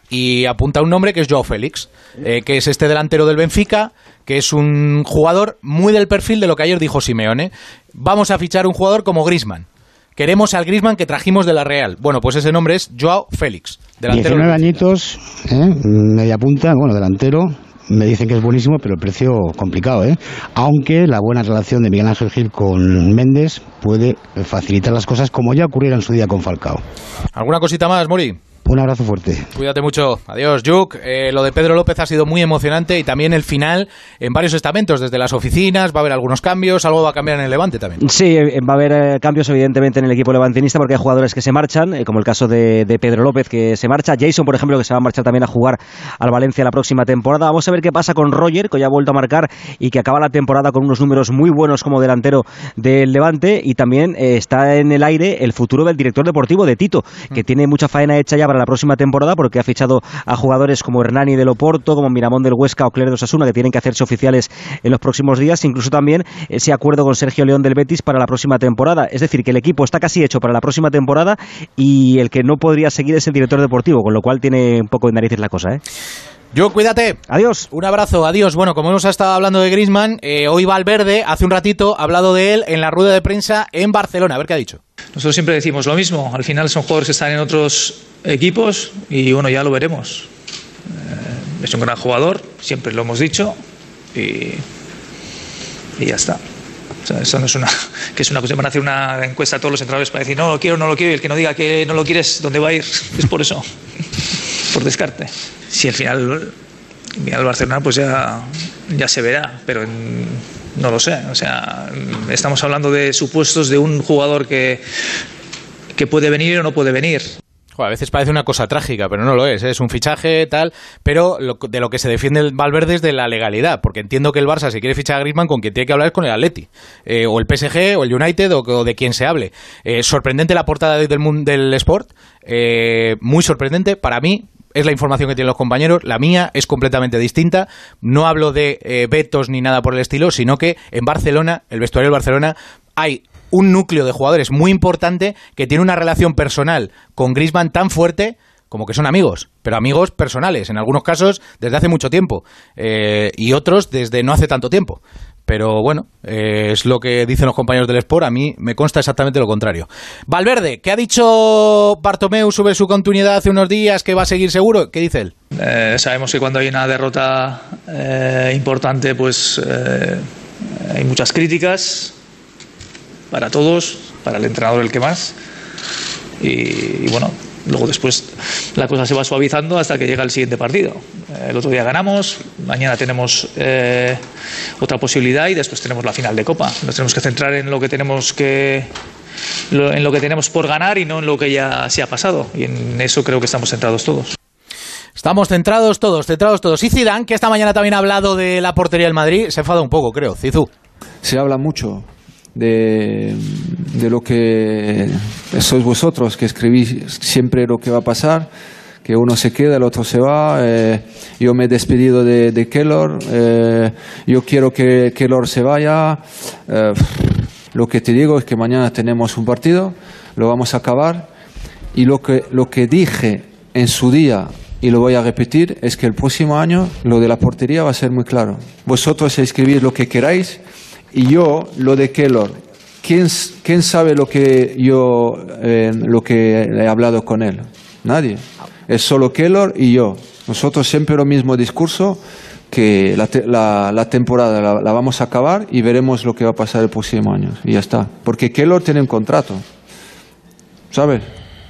Y apunta un nombre que es Joao Félix, eh, que es este delantero del Benfica, que es un jugador muy del perfil de lo que ayer dijo Simeone. Vamos a fichar un jugador como Griezmann. Queremos al Griezmann que trajimos de la Real. Bueno, pues ese nombre es Joao Félix. Delantero diecinueve añitos, ¿eh? Media punta, bueno, delantero. Me dicen que es buenísimo, pero el precio complicado, ¿eh? Aunque la buena relación de Miguel Ángel Gil con Méndez puede facilitar las cosas, como ya ocurriera en su día con Falcao. ¿Alguna cosita más, Mori? Un abrazo fuerte. Cuídate mucho. Adiós, Juk. Eh, lo de Pedro López ha sido muy emocionante y también el final en varios estamentos, desde las oficinas, va a haber algunos cambios, algo va a cambiar en el Levante también. Sí, va a haber eh, cambios evidentemente en el equipo levantinista porque hay jugadores que se marchan, eh, como el caso de, de Pedro López que se marcha, Jason por ejemplo que se va a marchar también a jugar al Valencia la próxima temporada. Vamos a ver qué pasa con Roger, que ya ha vuelto a marcar y que acaba la temporada con unos números muy buenos como delantero del Levante, y también eh, está en el aire el futuro del director deportivo de Tito, que mm. tiene mucha faena hecha ya para la próxima temporada porque ha fichado a jugadores como Hernani del Oporto, como Miramón del Huesca o Cler de Osasuna, que tienen que hacerse oficiales en los próximos días, incluso también ese acuerdo con Sergio León del Betis para la próxima temporada. Es decir, que el equipo está casi hecho para la próxima temporada y el que no podría seguir es el director deportivo, con lo cual tiene un poco de narices la cosa, ¿eh? Yo, cuídate. Adiós. Un abrazo, adiós. Bueno, como hemos estado hablando de Griezmann, eh, hoy Valverde, hace un ratito, ha hablado de él en la rueda de prensa en Barcelona. A ver qué ha dicho. Nosotros siempre decimos lo mismo. Al final son jugadores que están en otros equipos y bueno, ya lo veremos. Eh, es un gran jugador, siempre lo hemos dicho, y, y ya está. O sea, eso no es una, que es una cosa, van a hacer una encuesta a todos los entrenadores para decir no lo quiero, no lo quiero, y el que no diga que no lo quieres, ¿dónde va a ir? Es por eso, por descarte. Si al final viene al Barcelona, pues ya, ya se verá, pero en, no lo sé. O sea, estamos hablando de supuestos de un jugador que, que puede venir o no puede venir. A veces parece una cosa trágica, pero no lo es, ¿eh? Es un fichaje, tal, pero lo, de lo que se defiende el Valverde es de la legalidad, porque entiendo que el Barça, si quiere fichar a Griezmann, con quien tiene que hablar es con el Atleti, eh, o el P S G, o el United, o, o de quien se hable. Eh, sorprendente la portada del, del Sport, eh, muy sorprendente para mí. Es la información que tienen los compañeros, la mía es completamente distinta. No hablo de eh, vetos ni nada por el estilo, sino que en Barcelona, el vestuario del Barcelona, hay un núcleo de jugadores muy importante que tiene una relación personal con Griezmann tan fuerte como que son amigos, pero amigos personales, en algunos casos desde hace mucho tiempo, eh, y otros desde no hace tanto tiempo. Pero bueno, eh, es lo que dicen los compañeros del Sport. A mí me consta exactamente lo contrario. Valverde, ¿qué ha dicho Bartomeu sobre su continuidad hace unos días, que va a seguir seguro? ¿Qué dice él? Eh, sabemos que cuando hay una derrota eh, importante, pues eh, hay muchas críticas para todos, para el entrenador el que más. Y, y bueno, luego después la cosa se va suavizando hasta que llega el siguiente partido. El otro día ganamos, mañana tenemos eh, otra posibilidad y después tenemos la final de Copa. Nos tenemos que centrar en lo que tenemos que lo, en lo que tenemos por ganar y no en lo que ya se ha pasado. Y en eso creo que estamos centrados todos. Estamos centrados todos, centrados todos. Y Zidane, que esta mañana también ha hablado de la portería del Madrid, se enfada un poco, creo. Zizou. Se habla mucho de, de lo que sois vosotros, que escribís siempre lo que va a pasar, que uno se queda, el otro se va. Eh, yo me he despedido de, de Keylor, eh, yo quiero que Keylor se vaya. Eh, lo que te digo es que mañana tenemos un partido, lo vamos a acabar, y lo que, lo que dije en su día, y lo voy a repetir, es que el próximo año lo de la portería va a ser muy claro. Vosotros escribís lo que queráis, y yo lo de Keylor, ¿quién, quién sabe lo que yo eh, lo que he hablado con él? Nadie. Es solo Keylor y yo. Nosotros siempre lo mismo discurso, que la, te, la, la temporada la, la vamos a acabar y veremos lo que va a pasar el próximo año. Y ya está. Porque Keylor tiene un contrato, ¿sabes?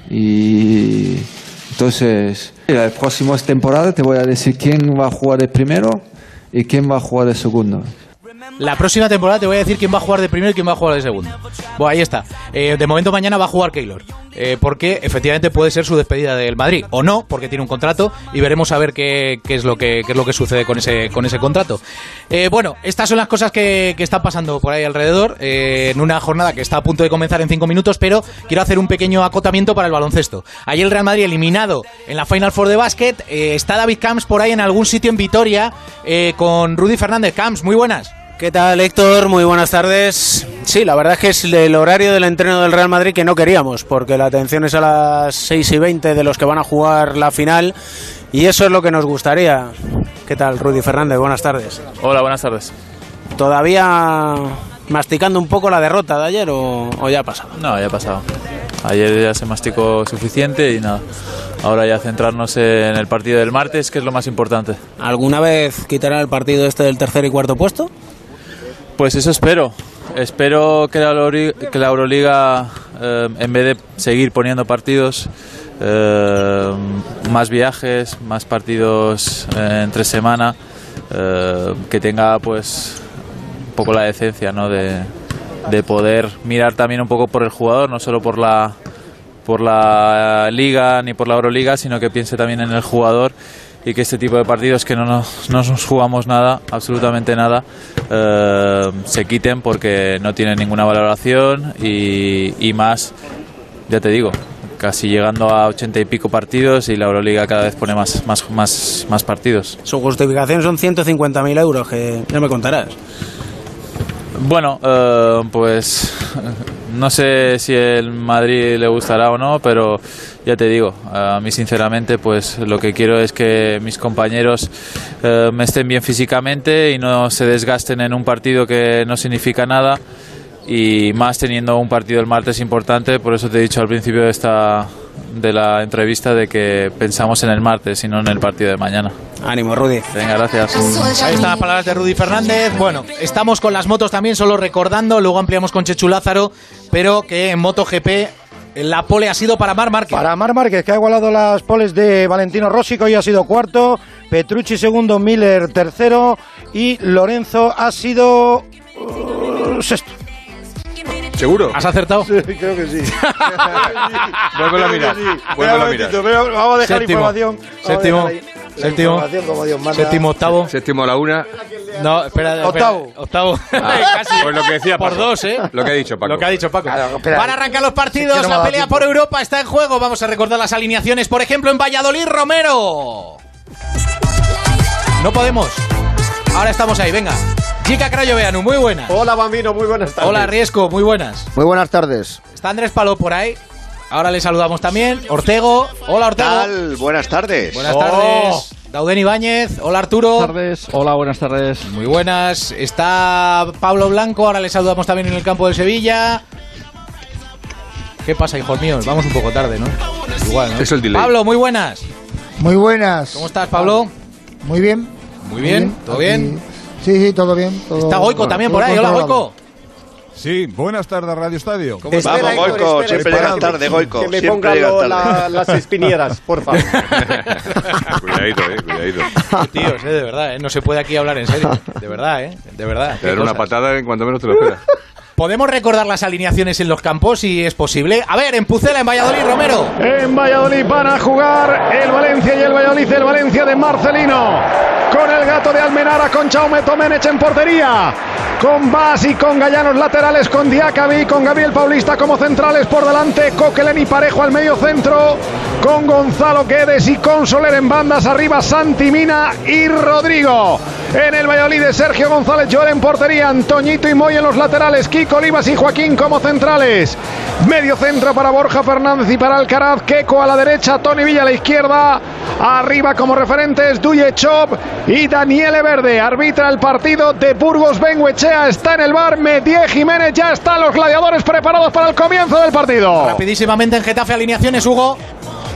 Y entonces, la próxima temporada te voy a decir quién va a jugar de primero y quién va a jugar de segundo. La próxima temporada te voy a decir quién va a jugar de primero y quién va a jugar de segundo. Bueno, ahí está. Eh, de momento mañana va a jugar Keylor. Eh, porque efectivamente puede ser su despedida del Madrid. O no, porque tiene un contrato y veremos a ver qué, qué, es, lo que, qué es lo que sucede con ese, con ese contrato. Eh, bueno, estas son las cosas que, que están pasando por ahí alrededor. Eh, en una jornada que está a punto de comenzar en cinco minutos, pero quiero hacer un pequeño acotamiento para el baloncesto. Ayer el Real Madrid eliminado en la Final Four de básquet. Eh, está David Camps por ahí en algún sitio en Vitoria eh, con Rudy Fernández. Camps, muy buenas. ¿Qué tal, Héctor? Muy buenas tardes. Sí, la verdad es que es el horario del entreno del Real Madrid que no queríamos, porque la atención es a las seis y veinte de los que van a jugar la final, y eso es lo que nos gustaría. ¿Qué tal, Rudy Fernández? Buenas tardes. Hola, buenas tardes. ¿Todavía masticando un poco la derrota de ayer o, o ya ha pasado? No, ya ha pasado. Ayer ya se masticó suficiente y nada. Ahora ya centrarnos en el partido del martes, que es lo más importante. ¿Alguna vez quitará el partido este del tercer y cuarto puesto? Pues eso espero. Espero que la, Euroliga, que la Euroliga eh, en vez de seguir poniendo partidos, eh, más viajes, más partidos eh, entre semana, eh, que tenga pues un poco la decencia, ¿no? de, de poder mirar también un poco por el jugador, no solo por la, por la Liga ni por la Euroliga, sino que piense también en el jugador. Y que este tipo de partidos que no nos, no nos jugamos nada, absolutamente nada, eh, se quiten porque no tienen ninguna valoración y, y más, ya te digo, casi llegando a ochenta y pico partidos y la Euroliga cada vez pone más, más, más, más partidos. Su justificación son ciento cincuenta mil euros, que ya me contarás. Bueno, eh, pues no sé si el Madrid le gustará o no, pero ya te digo, a mí sinceramente pues lo que quiero es que mis compañeros eh, me estén bien físicamente y no se desgasten en un partido que no significa nada, y más teniendo un partido el martes importante. Por eso te he dicho al principio de esta de la entrevista de que pensamos en el martes y no en el partido de mañana. Ánimo, Rudy. Venga, gracias. Ahí están las palabras de Rudy Fernández. Bueno, estamos con las motos también, solo recordando, luego ampliamos con Chechu Lázaro, pero que en MotoGP la pole ha sido para Marc Márquez. Para Marc Márquez, que ha igualado las poles de Valentino Rossi, que hoy ha sido cuarto, Petrucci segundo, Miller tercero y Lorenzo ha sido uh, sexto. ¿Seguro? ¿Has acertado? Sí, creo que sí. Vuelve a mirar. Vuelve a mirar. Vamos a dejar Séptimo. información. Séptimo. Séptimo. Como Dios manda. Séptimo, octavo. Séptimo a la una. No, espera, espera. Octavo. Octavo. Ah, Casi. pues lo que decía Paco. Por dos, ¿eh? Lo que ha dicho Paco. Lo que ha dicho Paco. Claro, espera. Van a arrancar los partidos, Es que no me ha la dado pelea tiempo. por Europa está en juego. Vamos a recordar las alineaciones. Por ejemplo, en Valladolid, Romero. No podemos. Ahora estamos ahí, venga. Chica Crayoveanu, muy buenas. Hola, Bambino, muy buenas tardes. Hola, Riesco, muy buenas. Muy buenas tardes. Está Andrés Paló por ahí. Ahora le saludamos también. Ortego. Hola, Ortego. ¿Tal? Buenas tardes. Buenas Oh. tardes. Dauden Ibáñez. Hola, Arturo. Buenas tardes. Hola, buenas tardes. Muy buenas. Está Pablo Blanco. Ahora le saludamos también en el campo del Sevilla. ¿Qué pasa, hijos míos? Vamos un poco tarde, ¿no? Igual, ¿no? Es el delay. Pablo, muy buenas. Muy buenas. ¿Cómo estás, Pablo? Muy bien. Muy bien. ¿Todo bien? Aquí- Sí, sí, todo bien. Todo, Está Goico también todo por ahí. Hola, controlado. Goico. Sí, buenas tardes, Radio Estadio. ¿Cómo estás? Vamos, Espera, Goico, Héctor, siempre espera. llegas tarde, Goico. Que me siempre pongan llegas lo- tarde. la- las espinieras, por favor. Cuidadito, eh, cuidadito. Qué tíos, eh, de verdad, eh. No se puede aquí hablar en serio. De verdad, eh. De verdad. Te daré una cosas. patada en cuanto menos te lo esperas. ¿Podemos recordar las alineaciones en los campos si es posible? A ver, en Pucela, en Valladolid, Romero. En Valladolid van a jugar el Valencia y el Valladolid, el Valencia de Marcelino, con el Gato de Almenara, con Jaume Tomenech en portería, con Bas y con Gallanos laterales, con Diacabi, con Gabriel Paulista como centrales por delante, Coquelin y Parejo al medio centro, con Gonzalo Guedes y con Soler en bandas, arriba Santi Mina y Rodrigo. En el Valladolid de Sergio González Joel en portería, Antoñito y Moy en los laterales, Kiko Olivas y Joaquín como centrales. Medio centro para Borja Fernández y para Alcaraz, Queco a la derecha, Toni Villa a la izquierda. Arriba como referentes Duye Chop y Daniele Verde. Arbitra el partido de Burgos Benguechea, está en el bar Metier Jiménez, ya están los gladiadores preparados para el comienzo del partido. Rapidísimamente en Getafe, alineaciones, Hugo.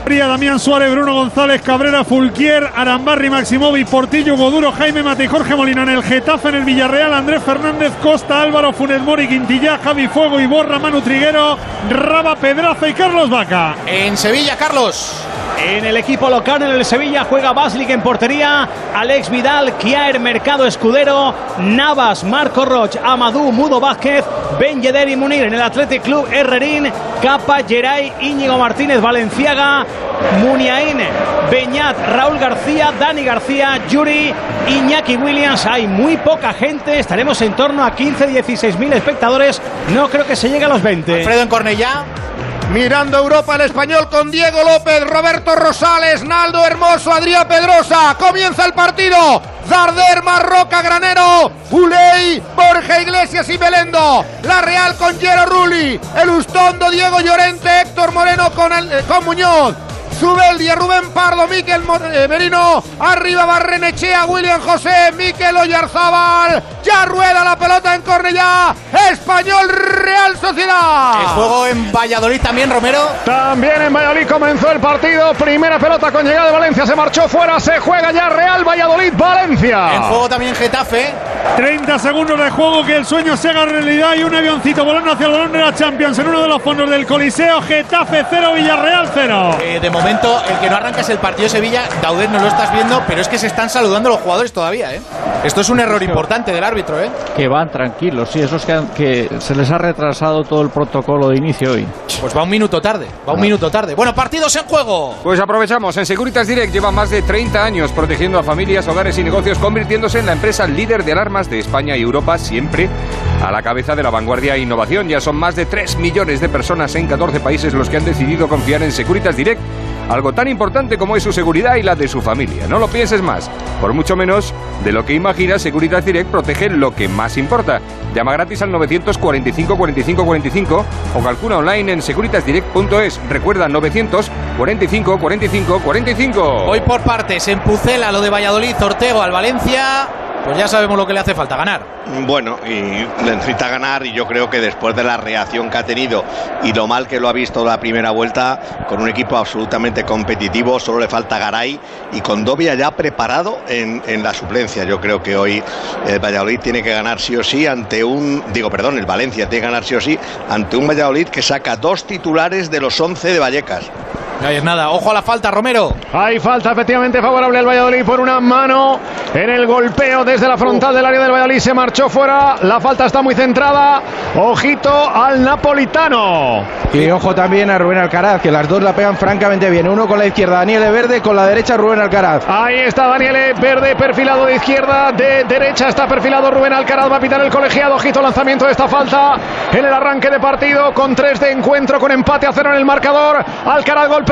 Damián Suárez, Bruno González, Cabrera, Fulquier, Arambarri, Maximovic, Portillo, Goduro, Jaime Mata y Jorge Molina. En el Getafe, en el Villarreal, Andrés Fernández, Costa, Álvaro, Funes Mori, Quintillá, Javi Fuego, Iborra, Manu Triguero, Raba, Pedraza y Carlos Vaca. En Sevilla, Carlos. En el equipo local, en el Sevilla, juega Baslik en portería, Alex Vidal, Kiaer, Mercado, Escudero, Navas, Marco Roch, Amadou, Mudo Vázquez, Ben Yedder y Munir. En el Athletic Club, Herrerín, Capa, Geray, Íñigo Martínez, Valenciaga, Muniain, Beñat, Raúl García, Dani García, Yuri, Iñaki Williams. Hay muy poca gente, estaremos en torno a quince a dieciséis mil espectadores, no creo que se llegue a los veinte. Alfredo en Cornellá. Mirando Europa, el español con Diego López, Roberto Rosales, Naldo Hermoso, Adrián Pedrosa. Comienza el partido. Darder, Marroca, Granero, Uley, Borja Iglesias y Belendo. La Real con Jero Rulli, el Ustondo, Diego Llorente, Héctor Moreno con, el, eh, con Muñoz. Zubeldia, Rubén Pardo, Miquel Merino, arriba Barrenechea, William José, Miquel Oyarzábal, ya rueda la pelota en Cornellá, Español Real Sociedad. El juego en Valladolid también, Romero. También en Valladolid comenzó el partido, primera pelota con llegada de Valencia, se marchó fuera, se juega ya Real Valladolid, Valencia. En juego también Getafe. treinta segundos de juego, que el sueño se haga realidad y un avioncito volando hacia el balón de la Champions en uno de los fondos del Coliseo. Getafe cero, Villarreal cero. Eh, de momento el que no arranca es el partido de Sevilla. Daudet, no lo estás viendo, pero es que se están saludando los jugadores todavía, ¿eh? Esto es un error importante del árbitro, ¿eh? Que van tranquilos, sí, esos que, han, que se les ha retrasado todo el protocolo de inicio hoy. Pues va un minuto tarde, va un minuto tarde. Bueno, partidos en juego. Pues aprovechamos, en Securitas Direct lleva más de treinta años protegiendo a familias, hogares y negocios, convirtiéndose en la empresa líder de alarmas de España y Europa, siempre a la cabeza de la vanguardia e innovación. Ya son más de tres millones de personas en catorce países los que han decidido confiar en Securitas Direct, algo tan importante como es su seguridad y la de su familia. No lo pienses más, por mucho menos de lo que imaginas, Securitas Direct protege lo que más importa. Llama gratis al novecientos cuarenta y cinco cuarenta y cinco cuarenta y cinco o calcula online en securitas direct punto es. Recuerda, novecientos cuarenta y cinco cuarenta y cinco cuarenta y cinco. Hoy por partes, en Pucela lo de Valladolid, Ortego al Valencia. Pues ya sabemos lo que le hace falta, ganar. Bueno, y necesita ganar, y yo creo que después de la reacción que ha tenido y lo mal que lo ha visto la primera vuelta, con un equipo absolutamente competitivo, solo le falta Garay y con Dobia ya preparado en, en la suplencia. Yo creo que hoy el Valladolid tiene que ganar sí o sí ante un, digo, perdón, el Valencia tiene que ganar sí o sí ante un Valladolid que saca dos titulares de los once de Vallecas. No hay nada, ojo a la falta, Romero. Hay falta efectivamente favorable al Valladolid por una mano en el golpeo desde la frontal del área del Valladolid, se marchó fuera, la falta está muy centrada, ojito al napolitano. Y ojo también a Rubén Alcaraz, que las dos la pegan francamente bien, uno con la izquierda Daniel Verde, con la derecha Rubén Alcaraz. Ahí está Daniel Verde perfilado de izquierda, de derecha está perfilado Rubén Alcaraz, va a pitar el colegiado, ojito lanzamiento de esta falta en el arranque de partido, con tres de encuentro, con empate a cero en el marcador. Alcaraz golpea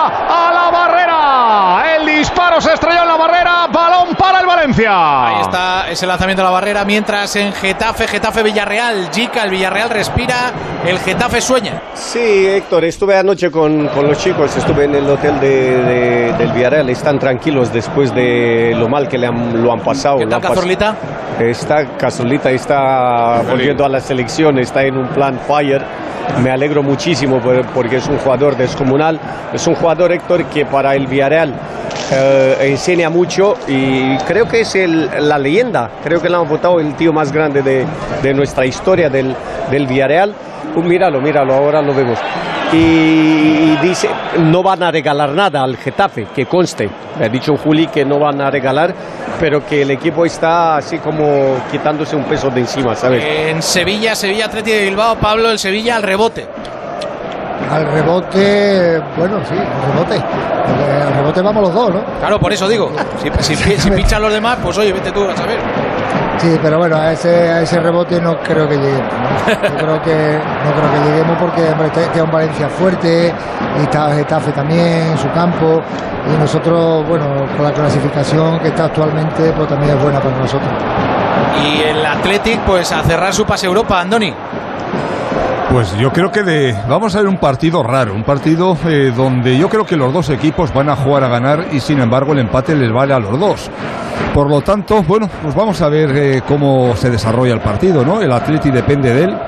a la barrera, el disparo se estrelló en la barrera, balón para el Valencia. Ahí está ese lanzamiento a la barrera, mientras en Getafe, Getafe Villarreal, Jica, el Villarreal respira, el Getafe sueña. Sí, Héctor, estuve anoche con, con los chicos, estuve en el hotel de, de, del Villarreal, están tranquilos después de lo mal que le han, lo han pasado. ¿Qué tal Cazorlita? Está Cazorlita, está volviendo a la selección, está en un plan fire. Me alegro muchísimo porque es un jugador descomunal, es un jugador, Héctor, que para el Villarreal eh, enseña mucho y creo que es el, la leyenda, creo que le han votado el tío más grande de, de nuestra historia del, del Villarreal. Uh, míralo, míralo, ahora lo vemos. Y, y dice, no van a regalar nada al Getafe, que conste. Me ha dicho Juli que no van a regalar, pero que el equipo está así como quitándose un peso de encima, ¿sabes? En Sevilla, Sevilla Athletic de Bilbao, Pablo, el Sevilla al rebote. Al rebote, bueno, sí, al rebote. Al rebote vamos los dos, ¿no? Claro, por eso digo. Si, si, si pinchan los demás, pues oye, vete tú a saber. Sí, pero bueno, a ese, a ese rebote no creo que lleguemos, ¿no? Yo creo que no creo que lleguemos porque hombre, queda un Valencia fuerte y está Getafe también en su campo y nosotros, bueno, con la clasificación que está actualmente, pues también es buena para nosotros. Y el Athletic, pues a cerrar su pase a Europa, Andoni. Pues yo creo que de, vamos a ver un partido raro, un partido eh, donde yo creo que los dos equipos van a jugar a ganar y sin embargo el empate les vale a los dos. Por lo tanto, bueno, pues vamos a ver eh, cómo se desarrolla el partido, ¿no? El Atleti depende de él,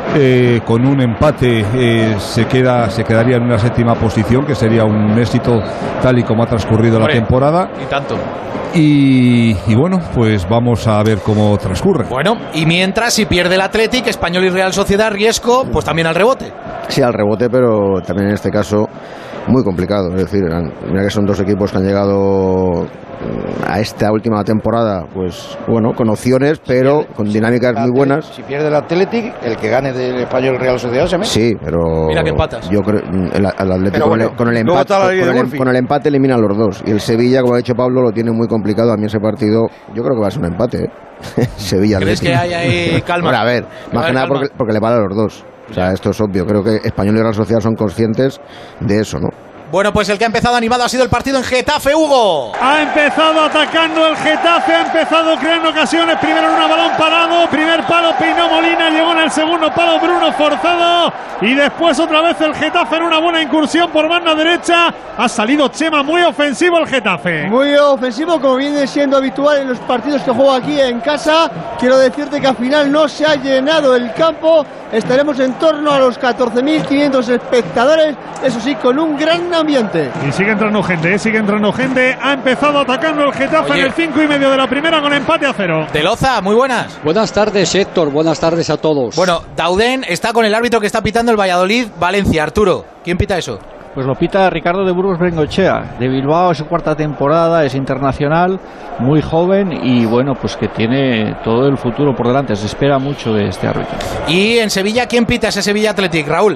Eh, con un empate eh, se queda se quedaría en una séptima posición, que sería un éxito tal y como ha transcurrido Hombre, la temporada. Y tanto. Y, y bueno, pues vamos a ver cómo transcurre. Bueno, y mientras, si pierde el Athletic, Español y Real Sociedad, riesgo, pues también al rebote. Sí, al rebote, pero también en este caso muy complicado. Es decir, mira que son dos equipos que han llegado a esta última temporada, pues bueno, con opciones, pero con dinámicas muy buenas. Si pierde el Athletic, el que gane del Español Real Sociedad se mete. Sí, pero mira que empatas. Yo creo el, el Atlético bueno, con, el, con, el empate, con, el, con el empate elimina a los dos. Y el Sevilla, como ha dicho Pablo, lo tiene muy complicado. A mí ese partido, yo creo que va a ser un empate. ¿eh? Sevilla. ¿Crees Atlético. que hay ahí calma? Bueno, a ver, más que nada porque, porque le vale a los dos. O sea, esto es obvio. Creo que Español y Real Sociedad son conscientes de eso, ¿no? Bueno, pues el que ha empezado animado ha sido el partido en Getafe, Hugo. Ha empezado atacando el Getafe, ha empezado creando ocasiones, primero en un balón parado, primer palo peinó Molina, llegó en el segundo palo Bruno forzado y después otra vez el Getafe en una buena incursión por banda derecha. Ha salido Chema, muy ofensivo el Getafe. Muy ofensivo, como viene siendo habitual en los partidos que juego aquí en casa. Quiero decirte que al final no se ha llenado el campo, estaremos en torno a los catorce mil quinientos espectadores, eso sí, con un gran ambiente. Y sigue entrando gente, ¿eh? sigue entrando gente. Ha empezado atacando el Getafe. Oye, en el cinco y medio de la primera con empate a cero. De Loza, muy buenas. Buenas tardes, Héctor. Buenas tardes a todos. Bueno, Dauden está con el árbitro que está pitando el Valladolid Valencia. Arturo, ¿quién pita eso? Pues lo pita Ricardo de Burgos Bengoechea, de Bilbao, es su cuarta temporada, es internacional, muy joven y bueno, pues que tiene todo el futuro por delante. Se espera mucho de este árbitro. Y en Sevilla, ¿quién pita ese Sevilla Athletic? Raúl.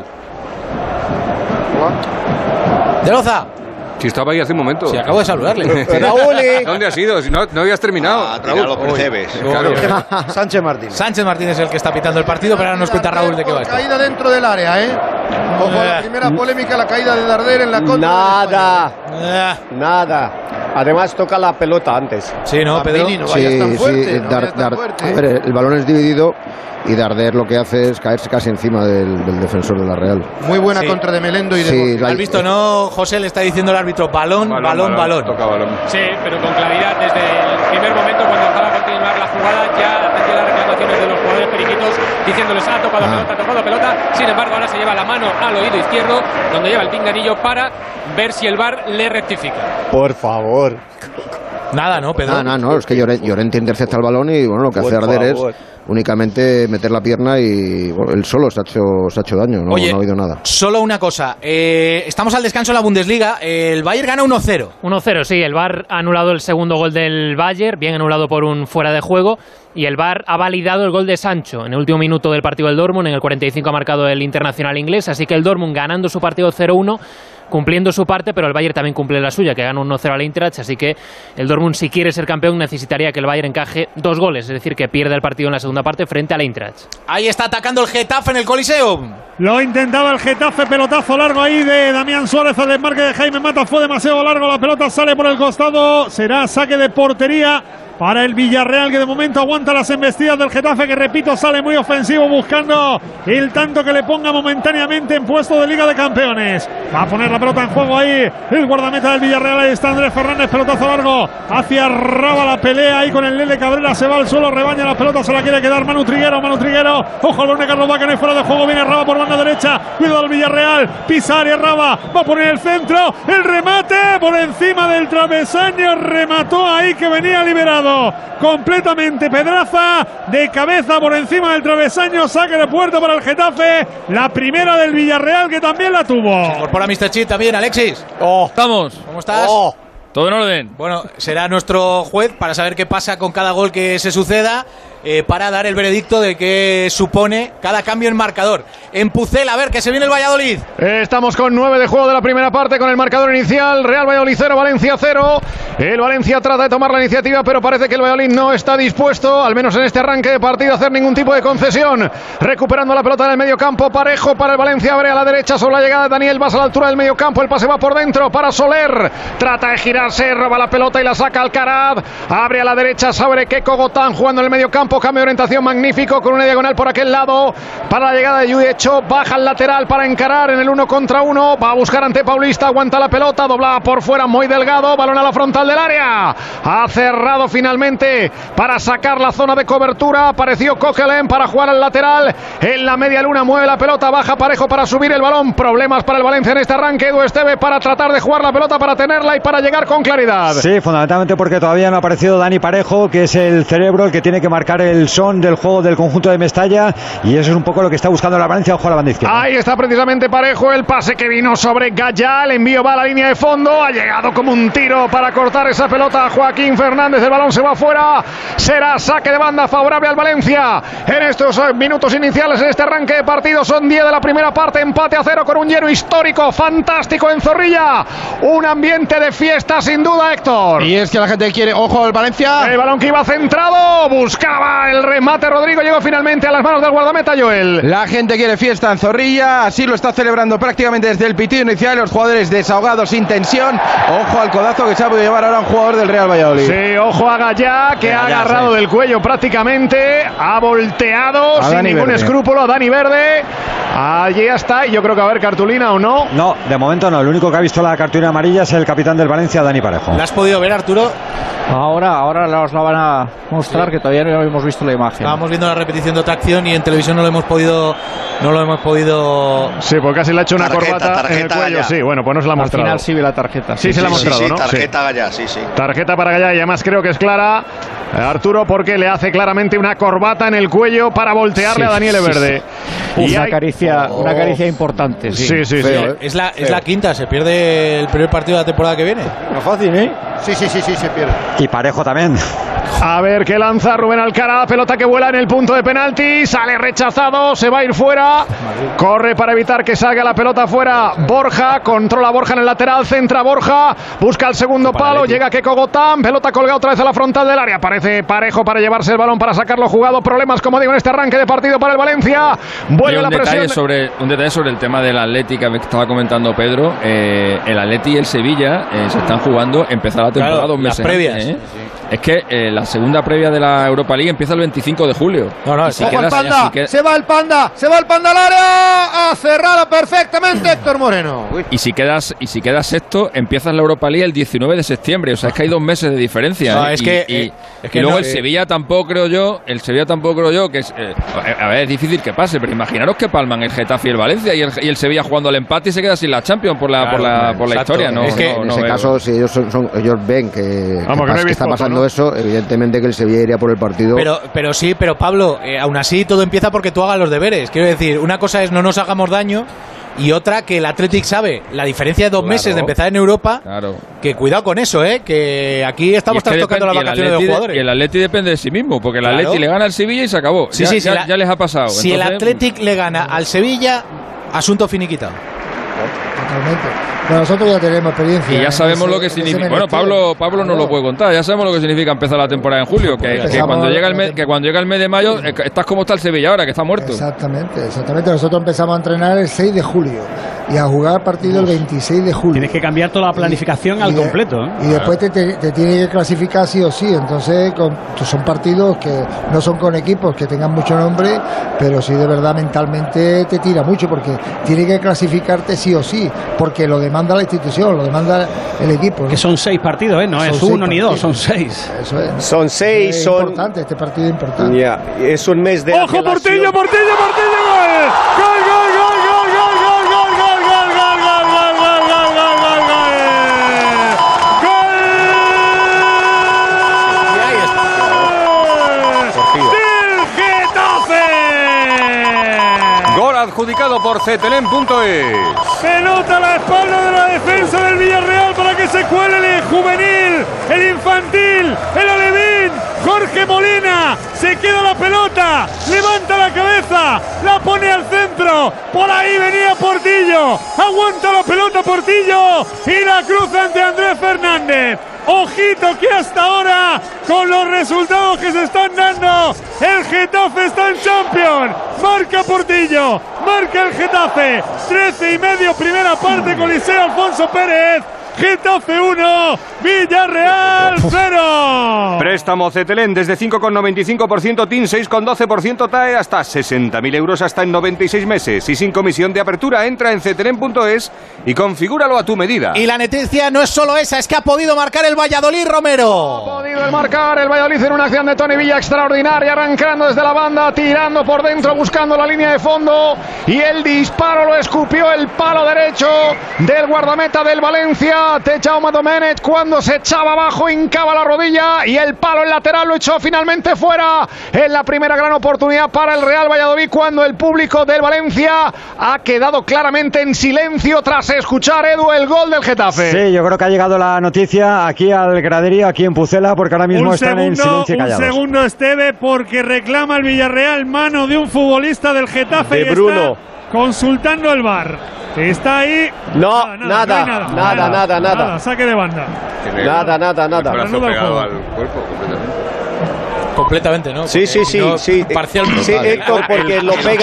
De Loza. Si estaba ahí hace un momento. Sí, acabo de saludarle. Raúl. ¿Dónde has ido? Si no, no habías terminado. Ah, Raúl, lo percebes. Claro. Sánchez Martínez. Sánchez Martínez es el que está pitando el partido, pero ahora nos cuenta Raúl de qué va esto. Caída dentro del área, ¿eh? Ojo a la primera polémica, la caída de Darder en la contra. Nada. Nada. Además toca la pelota antes. Sí, ¿no, Pedro? No sí, tan fuerte, sí, no Dar, tan Dar, fuerte. A ver, el balón es dividido y Darder lo que hace es caerse casi encima del, del defensor de la Real. Muy buena sí. contra de Melendo y de sí, ¿Has visto, no? José le está diciendo al árbitro, balón, balón, balón. balón. balón. Toca balón. Sí, pero con claridad desde el primer momento cuando dejaba continuar la jugada, ya atendía las reclamaciones de los jugadores periquitos diciéndoles ha tocado ah. pelota, ha tocado pelota. Sin embargo, ahora se lleva la mano al oído izquierdo, donde lleva el pinganillo para ver si el V A R le rectifica. Por favor. Nada, ¿no, Pedro? Nada, no, no, es que Llorente, Llorente intercepta el balón y bueno, lo que Por hace Arder es únicamente meter la pierna y bueno, él solo se ha hecho, se ha hecho daño, no, Oye, no ha oído nada. Solo una cosa, eh, estamos al descanso en la Bundesliga, el Bayern gana uno cero. uno cero, sí, el V A R ha anulado el segundo gol del Bayern, bien anulado por un fuera de juego, y el V A R ha validado el gol de Sancho en el último minuto del partido del Dortmund, en el cuarenta y cinco ha marcado el internacional inglés, así que el Dortmund ganando su partido cero uno, cumpliendo su parte, pero el Bayern también cumple la suya, que gana uno cero al Eintracht, así que el Dortmund, si quiere ser campeón, necesitaría que el Bayern encaje dos goles, es decir, que pierda el partido en la segunda parte frente al Eintracht. Ahí está atacando el Getafe en el Coliseum. Lo intentaba el Getafe, pelotazo largo ahí de Damián Suárez al desmarque de Jaime Mata, fue demasiado largo, la pelota sale por el costado, será saque de portería para el Villarreal, que de momento aguanta las embestidas del Getafe, que repito, sale muy ofensivo buscando el tanto que le ponga momentáneamente en puesto de Liga de Campeones. Va a poner la pelota en juego ahí el guardameta del Villarreal, ahí está Andrés Fernández, pelotazo largo hacia Raba, la pelea ahí con el Lele Cabrera, se va al suelo, rebaña la pelota, se la quiere quedar Manu Triguero, Manu Triguero, ojo al balón de Carlos Vaca, no hay fuera de juego, viene Raba por banda derecha, cuidado al Villarreal, pisa área Raba, va a poner el centro, el remate por encima del travesaño, remató ahí que venía liberado completamente Pedraza, de cabeza por encima del travesaño, saque de puerta para el Getafe, la primera del Villarreal, que también la tuvo. Se incorpora mister Chip también, Alexis. Oh, estamos. ¿Cómo estás? Oh. Todo en orden. Bueno, será nuestro juez para saber qué pasa con cada gol que se suceda, eh, para dar el veredicto de qué supone cada cambio en marcador. En Pucel, a ver, que se viene el Valladolid. Estamos con nueve de juego de la primera parte, con el marcador inicial. Real Valladolid cero, Valencia cero. El Valencia trata de tomar la iniciativa, pero parece que el Valladolid no está dispuesto, al menos en este arranque de partido, a hacer ningún tipo de concesión. Recuperando la pelota en el medio campo, parejo para el Valencia, abre a la derecha sobre la llegada de Daniel Vaz a la altura del medio campo, el pase va por dentro para Soler, trata de girarse, roba la pelota y la saca Alcaraz, abre a la derecha sobre Keko Gotán jugando en el medio campo, campo, cambio de orientación magnífico con una diagonal por aquel lado para la llegada de Yudecho, baja al lateral para encarar en el uno contra uno, va a buscar ante Paulista, aguanta la pelota, doblada por fuera muy delgado, balón a la frontal del área, ha cerrado finalmente para sacar la zona de cobertura, apareció Coquelin para jugar al lateral, en la media luna mueve la pelota, baja Parejo para subir el balón, problemas para el Valencia en este arranque, Edu Esteve para tratar de jugar la pelota, para tenerla y para llegar con claridad. Sí, fundamentalmente porque todavía no ha aparecido Dani Parejo, que es el cerebro el que tiene que marcar el son del juego del conjunto de Mestalla, y eso es un poco lo que está buscando la Valencia. Ojo a la banda izquierda. Ahí está precisamente Parejo, el pase que vino sobre Gaya, el envío va a la línea de fondo, ha llegado como un tiro para cortar esa pelota a Joaquín Fernández, el balón se va fuera, será saque de banda favorable al Valencia en estos minutos iniciales en este arranque de partido. Son diez de la primera parte, empate a cero con un lleno histórico fantástico en Zorrilla, un ambiente de fiesta sin duda, Héctor. Y es que la gente quiere, ojo al Valencia, el balón que iba centrado, buscaba el remate Rodrigo, llegó finalmente a las manos del guardameta Joel. La gente quiere fiesta en Zorrilla, así lo está celebrando prácticamente desde el pitido inicial, los jugadores desahogados sin tensión. Ojo al codazo que se ha podido llevar ahora un jugador del Real Valladolid. Sí, ojo a Gaya, que ha agarrado sí. del cuello prácticamente, ha volteado a sin Dani ningún Verde. escrúpulo a Dani Verde. Allí está, y yo creo que va a haber cartulina o no. No, de momento no, el único que ha visto la cartulina amarilla es el capitán del Valencia, Dani Parejo. ¿La has podido ver, Arturo? Ahora, ahora nos la van a mostrar, sí. que todavía no hemos visto la imagen. Estábamos viendo la repetición de otra acción y en televisión no lo hemos podido, no lo hemos podido. Sí, porque casi le ha hecho una tarjeta, corbata tarjeta en el cuello. Gaya. Sí, bueno, pues no se la ha mostrado. Al final sí vi la tarjeta. Sí, sí, sí se la ha mostrado, sí, sí, ¿no? Tarjeta sí. Gaya, sí, sí. Tarjeta para Gaya y además creo que es clara, Arturo, porque le hace claramente una corbata en el cuello para voltearle sí, a Daniel Verde. Sí, sí. Y una hay... caricia, oh. una caricia importante. Sí, sí, sí. Feo, sí. ¿eh? Es la, es la quinta, se pierde el primer partido de la temporada que viene. No fácil, ¿eh? Sí, sí, sí, sí, se pierde. Y Parejo también. A ver qué lanza Rubén Alcaraz, pelota que vuela en el punto de penalti, sale rechazado, se va a ir fuera, corre para evitar que salga la pelota fuera Borja, controla Borja en el lateral, centra Borja, busca el segundo palo, llega Keko Gotán, pelota colgada otra vez a la frontal del área, parece Parejo para llevarse el balón, para sacarlo jugado, problemas como digo en este arranque de partido para el Valencia, vuelve la presión. Detalle sobre, un detalle sobre el tema del Atlético que estaba comentando Pedro, eh, el Atleti y el Sevilla eh, se están jugando, empezar la temporada claro, dos meses las previas. Antes, ¿eh? Sí, sí. Es que eh, la segunda previa de la Europa League empieza el veinticinco de julio. No, no, si ojo al Panda, si se va el Panda, se va el Panda al área, ha cerrado perfectamente Héctor Moreno. Uy. Y si quedas y si quedas sexto, empiezas la Europa League el diecinueve de septiembre, o sea, es que hay dos meses de diferencia. No, ¿eh? es y, que, y, eh, es que y luego no, el eh. Sevilla tampoco creo yo, el Sevilla tampoco creo yo que es eh, a ver, es difícil que pase, pero imaginaros que palman el Getafe y el Valencia y el, y el Sevilla jugando al empate y se queda sin la Champions por la claro, por la por la historia, no, es que no, en no ese veo. caso si ellos son, son, ellos ven que, Vamos, que, que, pas, no que está foto, pasando ¿no? eso, evidentemente que el Sevilla iría por el partido. Pero, pero sí, pero Pablo, eh, aún así todo empieza porque tú hagas los deberes. Quiero decir, una cosa es no nos hagamos daño y otra que el Athletic sabe la diferencia de dos claro, meses de empezar en Europa. Claro. Que cuidado con eso, ¿eh? Que aquí estamos es que tocando las vacaciones de los jugadores. Y el Atleti depende de sí mismo, porque el claro. Atleti le gana al Sevilla y se acabó. Sí, ya, sí, ya, sí, la, ya les ha pasado. Si Entonces, el Athletic le gana al Sevilla, asunto finiquitado. Totalmente. Pero nosotros ya tenemos experiencia. Y ya sabemos ese, lo que significa. Bueno, Pablo, Pablo claro. nos lo puede contar. Ya sabemos lo que significa empezar la temporada en julio. Que, que, cuando, llega el mes, que cuando llega el mes de mayo, estás como está el Sevilla ahora, que está muerto. Exactamente, exactamente. Nosotros empezamos a entrenar el seis de julio y a jugar partido el veintiséis de julio. Tienes que cambiar toda la planificación y, al y de, completo. ¿eh? Y después te, te, te tiene que clasificar sí o sí. Entonces, con, son partidos que no son con equipos que tengan mucho nombre, pero sí de verdad mentalmente te tira mucho porque tiene que clasificarte sí o sí, porque lo demanda la institución, lo demanda el equipo, ¿no? Que son seis partidos, ¿eh? No son es uno ni dos, son seis. Eso es. Son seis, es son. importante, este partido es importante. Yeah. Es un mes de. ¡Ojo, Portillo, Portillo, Portillo! ¡Gol! ¡Gol, gol, gol, gol, gol, gol, gol, gol, gol, gol, gol, gol, gol, gol, gol, gol, gol! ¡Gol! Y ahí está. ¡Del Getafe! Gol adjudicado por cetelem punto es. Pelota a la espalda de la defensa del Villarreal para que se cuele el juvenil, el infantil, el alevín. Jorge Molina, se queda la pelota, levanta la cabeza, la pone al centro, por ahí venía Portillo, aguanta la pelota Portillo y la cruza ante Andrés Fernández. Ojito que hasta ahora, con los resultados que se están dando, el Getafe está en Champions. Marca Portillo, marca el Getafe. trece y medio primera parte con Liceo Alfonso Pérez. Getafe uno, Villarreal cero. Préstamo Cetelén desde cinco coma noventa y cinco por ciento T I N, seis coma doce por ciento T A E, hasta sesenta mil euros hasta en noventa y seis meses. Y sin comisión de apertura. Entra en cetelén punto es y configúralo a tu medida. Y la noticia no es solo esa, es que ha podido marcar el Valladolid, Romero. Ha podido el marcar el Valladolid en una acción de Toni Villa extraordinaria, arrancando desde la banda, tirando por dentro, buscando la línea de fondo, y el disparo lo escupió el palo derecho del guardameta del Valencia, Tejaume Domenech, cuando se echaba abajo, hincaba la rodilla, y el palo en lateral lo echó finalmente fuera en la primera gran oportunidad para el Real Valladolid, cuando el público del Valencia ha quedado claramente en silencio tras escuchar, Edu, el gol del Getafe. Sí, yo creo que ha llegado la noticia aquí al graderío, aquí en Pucela, porque ahora mismo un están segundo, en silencio y callados. Un segundo, Esteve, porque reclama el Villarreal mano de un futbolista del Getafe de y Bruno. Está consultando el V A R. Está ahí. No, nada, nada, nada, nada, nada, nada, nada, nada. nada. Saque de banda. Nada, nada, nada. El brazo pegado al cuerpo completamente. Completamente, ¿no? Sí, sí, sí, no, sí. Parcialmente. Sí, Héctor, porque lo pega.